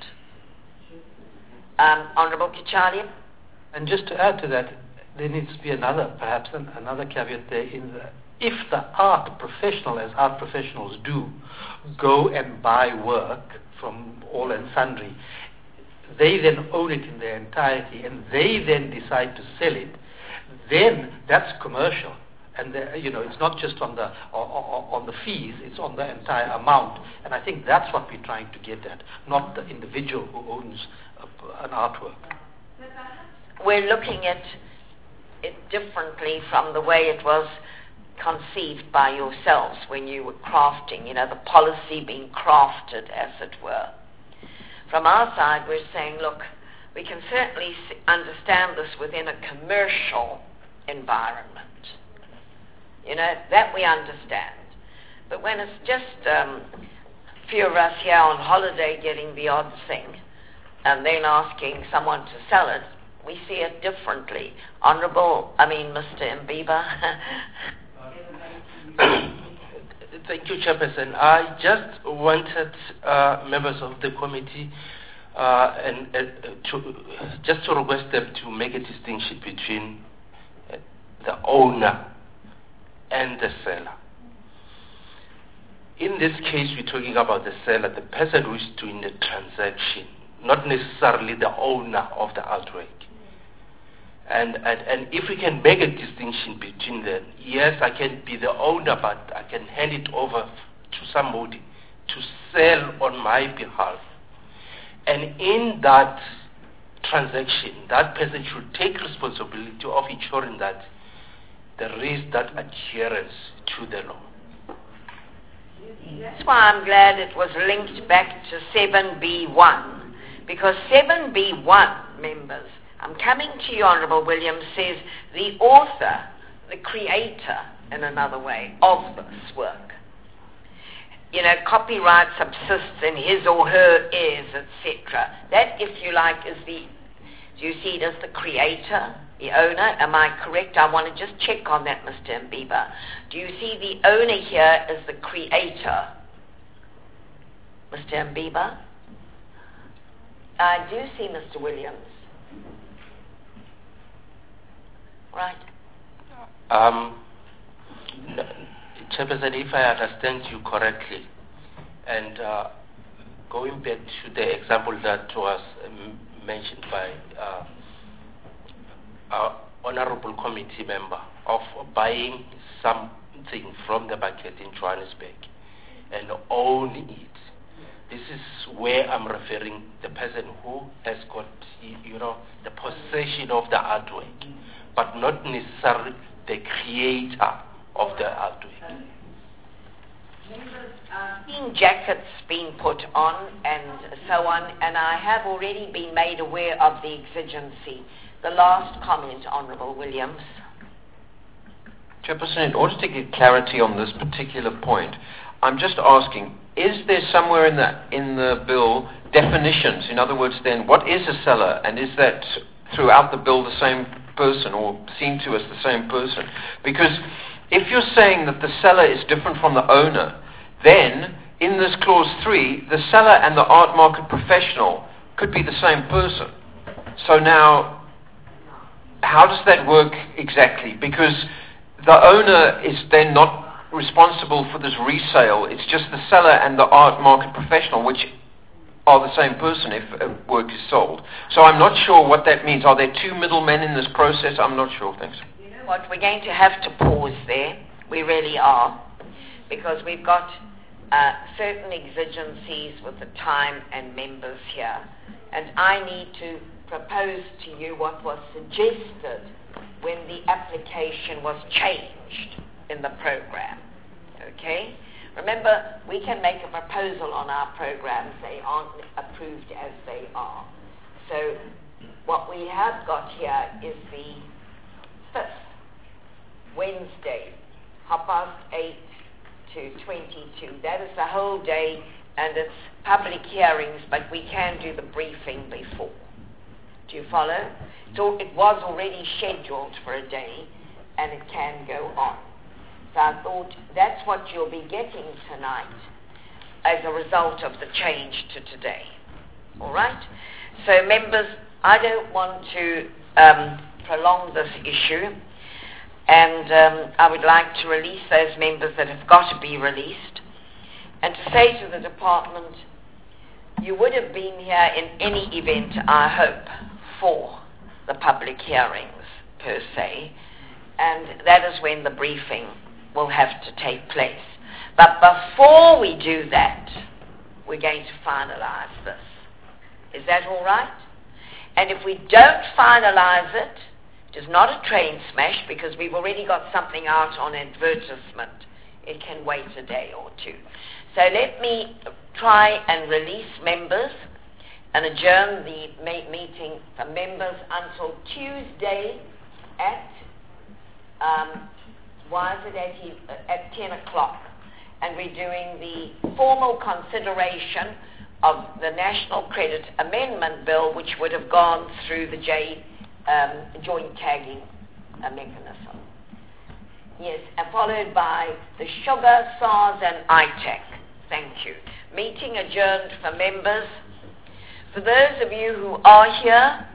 Um, Honourable Kacharya? And just to add to that, there needs to be another, perhaps an, another caveat there. In the, if the art professional, as art professionals do, go and buy work from all and sundry, they then own it in their entirety, and they then decide to sell it, then that's commercial. And the, you know, it's not just on the on, on the fees; it's on the entire amount. And I think that's what we're trying to get at, not the individual who owns a, an artwork. We're looking at it differently from the way it was conceived by yourselves when you were crafting, you know, the policy being crafted, as it were. From our side, we're saying, look, we can certainly understand this within a commercial environment. You know, that we understand. But when it's just um, a few of us here on holiday getting the odd thing, and then asking someone to sell it, we see it differently. Honourable, I mean, Mister Mbiba. Thank you, Chairperson. I just wanted uh, members of the committee uh, and uh, to, just to request them to make a distinction between uh, the owner and the seller. In this case, we're talking about the seller, the person who is doing the transaction, not necessarily the owner of the artwork. And, and, and if we can make a distinction between them, yes, I can be the owner, but I can hand it over to somebody to sell on my behalf. And in that transaction, that person should take responsibility of ensuring that there is that adherence to the law. That's why I'm glad it was linked back to seven B one, because seven B one, members, I'm coming to you, Honourable Williams, says the author, the creator, in another way, of this work. You know, copyright subsists in his or her heirs, et cetera. That, if you like, is the, do you see it as the creator, the owner? Am I correct? I want to just check on that, Mister Mbiba. Do you see the owner here as the creator, Mister Mbiba? I do see Mister Williams. Right. Um, Chairperson, if I understand you correctly, and uh, going back to the example that was um, mentioned by uh, our honorable committee member of buying something from the market in Johannesburg and owning it. This is where I'm referring the person who has got, you know, the possession of the artwork, but not necessarily the creator of the artwork. Seeing jackets being put on and so on, and I have already been made aware of the exigency. The last comment, Honourable Williams. Chairperson, in order to get clarity on this particular point, I'm just asking, is there somewhere in the, in the bill definitions? In other words, then, what is a seller, and is that throughout the bill the same person, or seen to as the same person? Because if you're saying that the seller is different from the owner, then in this clause three, the seller and the art market professional could be the same person. So now, how does that work exactly? Because the owner is then not responsible for this resale. It's just the seller and the art market professional, which are the same person if a work is sold. So I'm not sure what that means. Are there two middlemen in this process? I'm not sure. Thanks. You know what? We're going to have to pause there. We really are. Because we've got uh, certain exigencies with the time and members here. And I need to propose to you what was suggested when the application was changed in the program. Okay? Remember, we can make a proposal on our programs. They aren't approved as they are. So what we have got here is the fifth, Wednesday, half past eight to twenty-two. That is the whole day, and it's public hearings, but we can do the briefing before. Do you follow? So it was already scheduled for a day, and it can go on. So I thought that's what you'll be getting tonight as a result of the change to today. All right? So members, I don't want to um, prolong this issue, and um, I would like to release those members that have got to be released, and to say to the department, you would have been here in any event, I hope, for the public hearings per se, and that is when the briefing will have to take place. But before we do that, we're going to finalize this. Is that all right? And if we don't finalize it, it is not a train smash, because we've already got something out on advertisement. It can wait a day or two. So let me try and release members and adjourn the ma- meeting for members until Tuesday at um, why is it at, at ten o'clock? And we're doing the formal consideration of the National Credit Amendment Bill, which would have gone through the J um, joint tagging uh, mechanism. Yes, and followed by the Sugar, SARS and I TEC. Thank you. Meeting adjourned for members. For those of you who are here,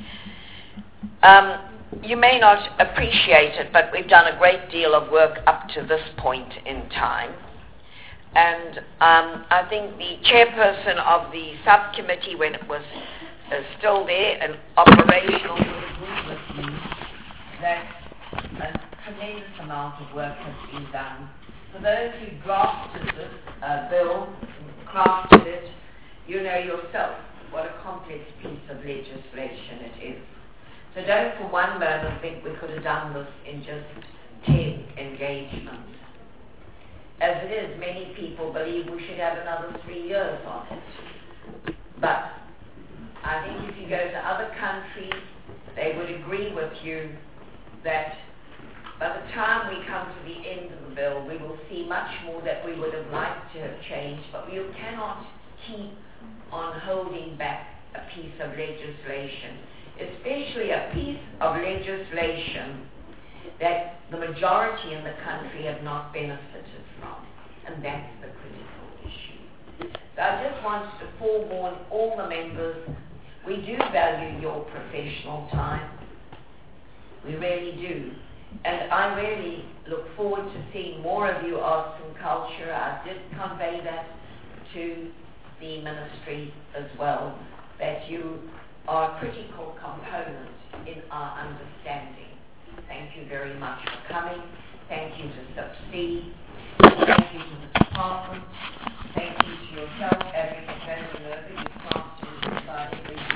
um, you may not appreciate it, but we've done a great deal of work up to this point in time. And um, I think the chairperson of the subcommittee, when it was uh, still there and operational, would agree with me that a tremendous amount of work has been done. For those who drafted this uh, bill, crafted it, you know yourself what a complex piece of legislation it is. So don't for one moment think we could have done this in just ten engagements. As it is, many people believe we should have another three years on it. But I think if you go to other countries, they would agree with you that by the time we come to the end of the bill, we will see much more that we would have liked to have changed, but you cannot keep on holding back a piece of legislation, especially a piece of legislation that the majority in the country have not benefited from, and that's the critical issue. So I just want to forewarn all the members, we do value your professional time. We really do. And I really look forward to seeing more of you arts and culture. I did convey that to the ministry as well, that you are a critical component in our understanding. Thank you very much for coming. Thank you to SUBSEA. Thank you to the department. Thank you to yourself, Advocate Van der Merwe, who crafted and decided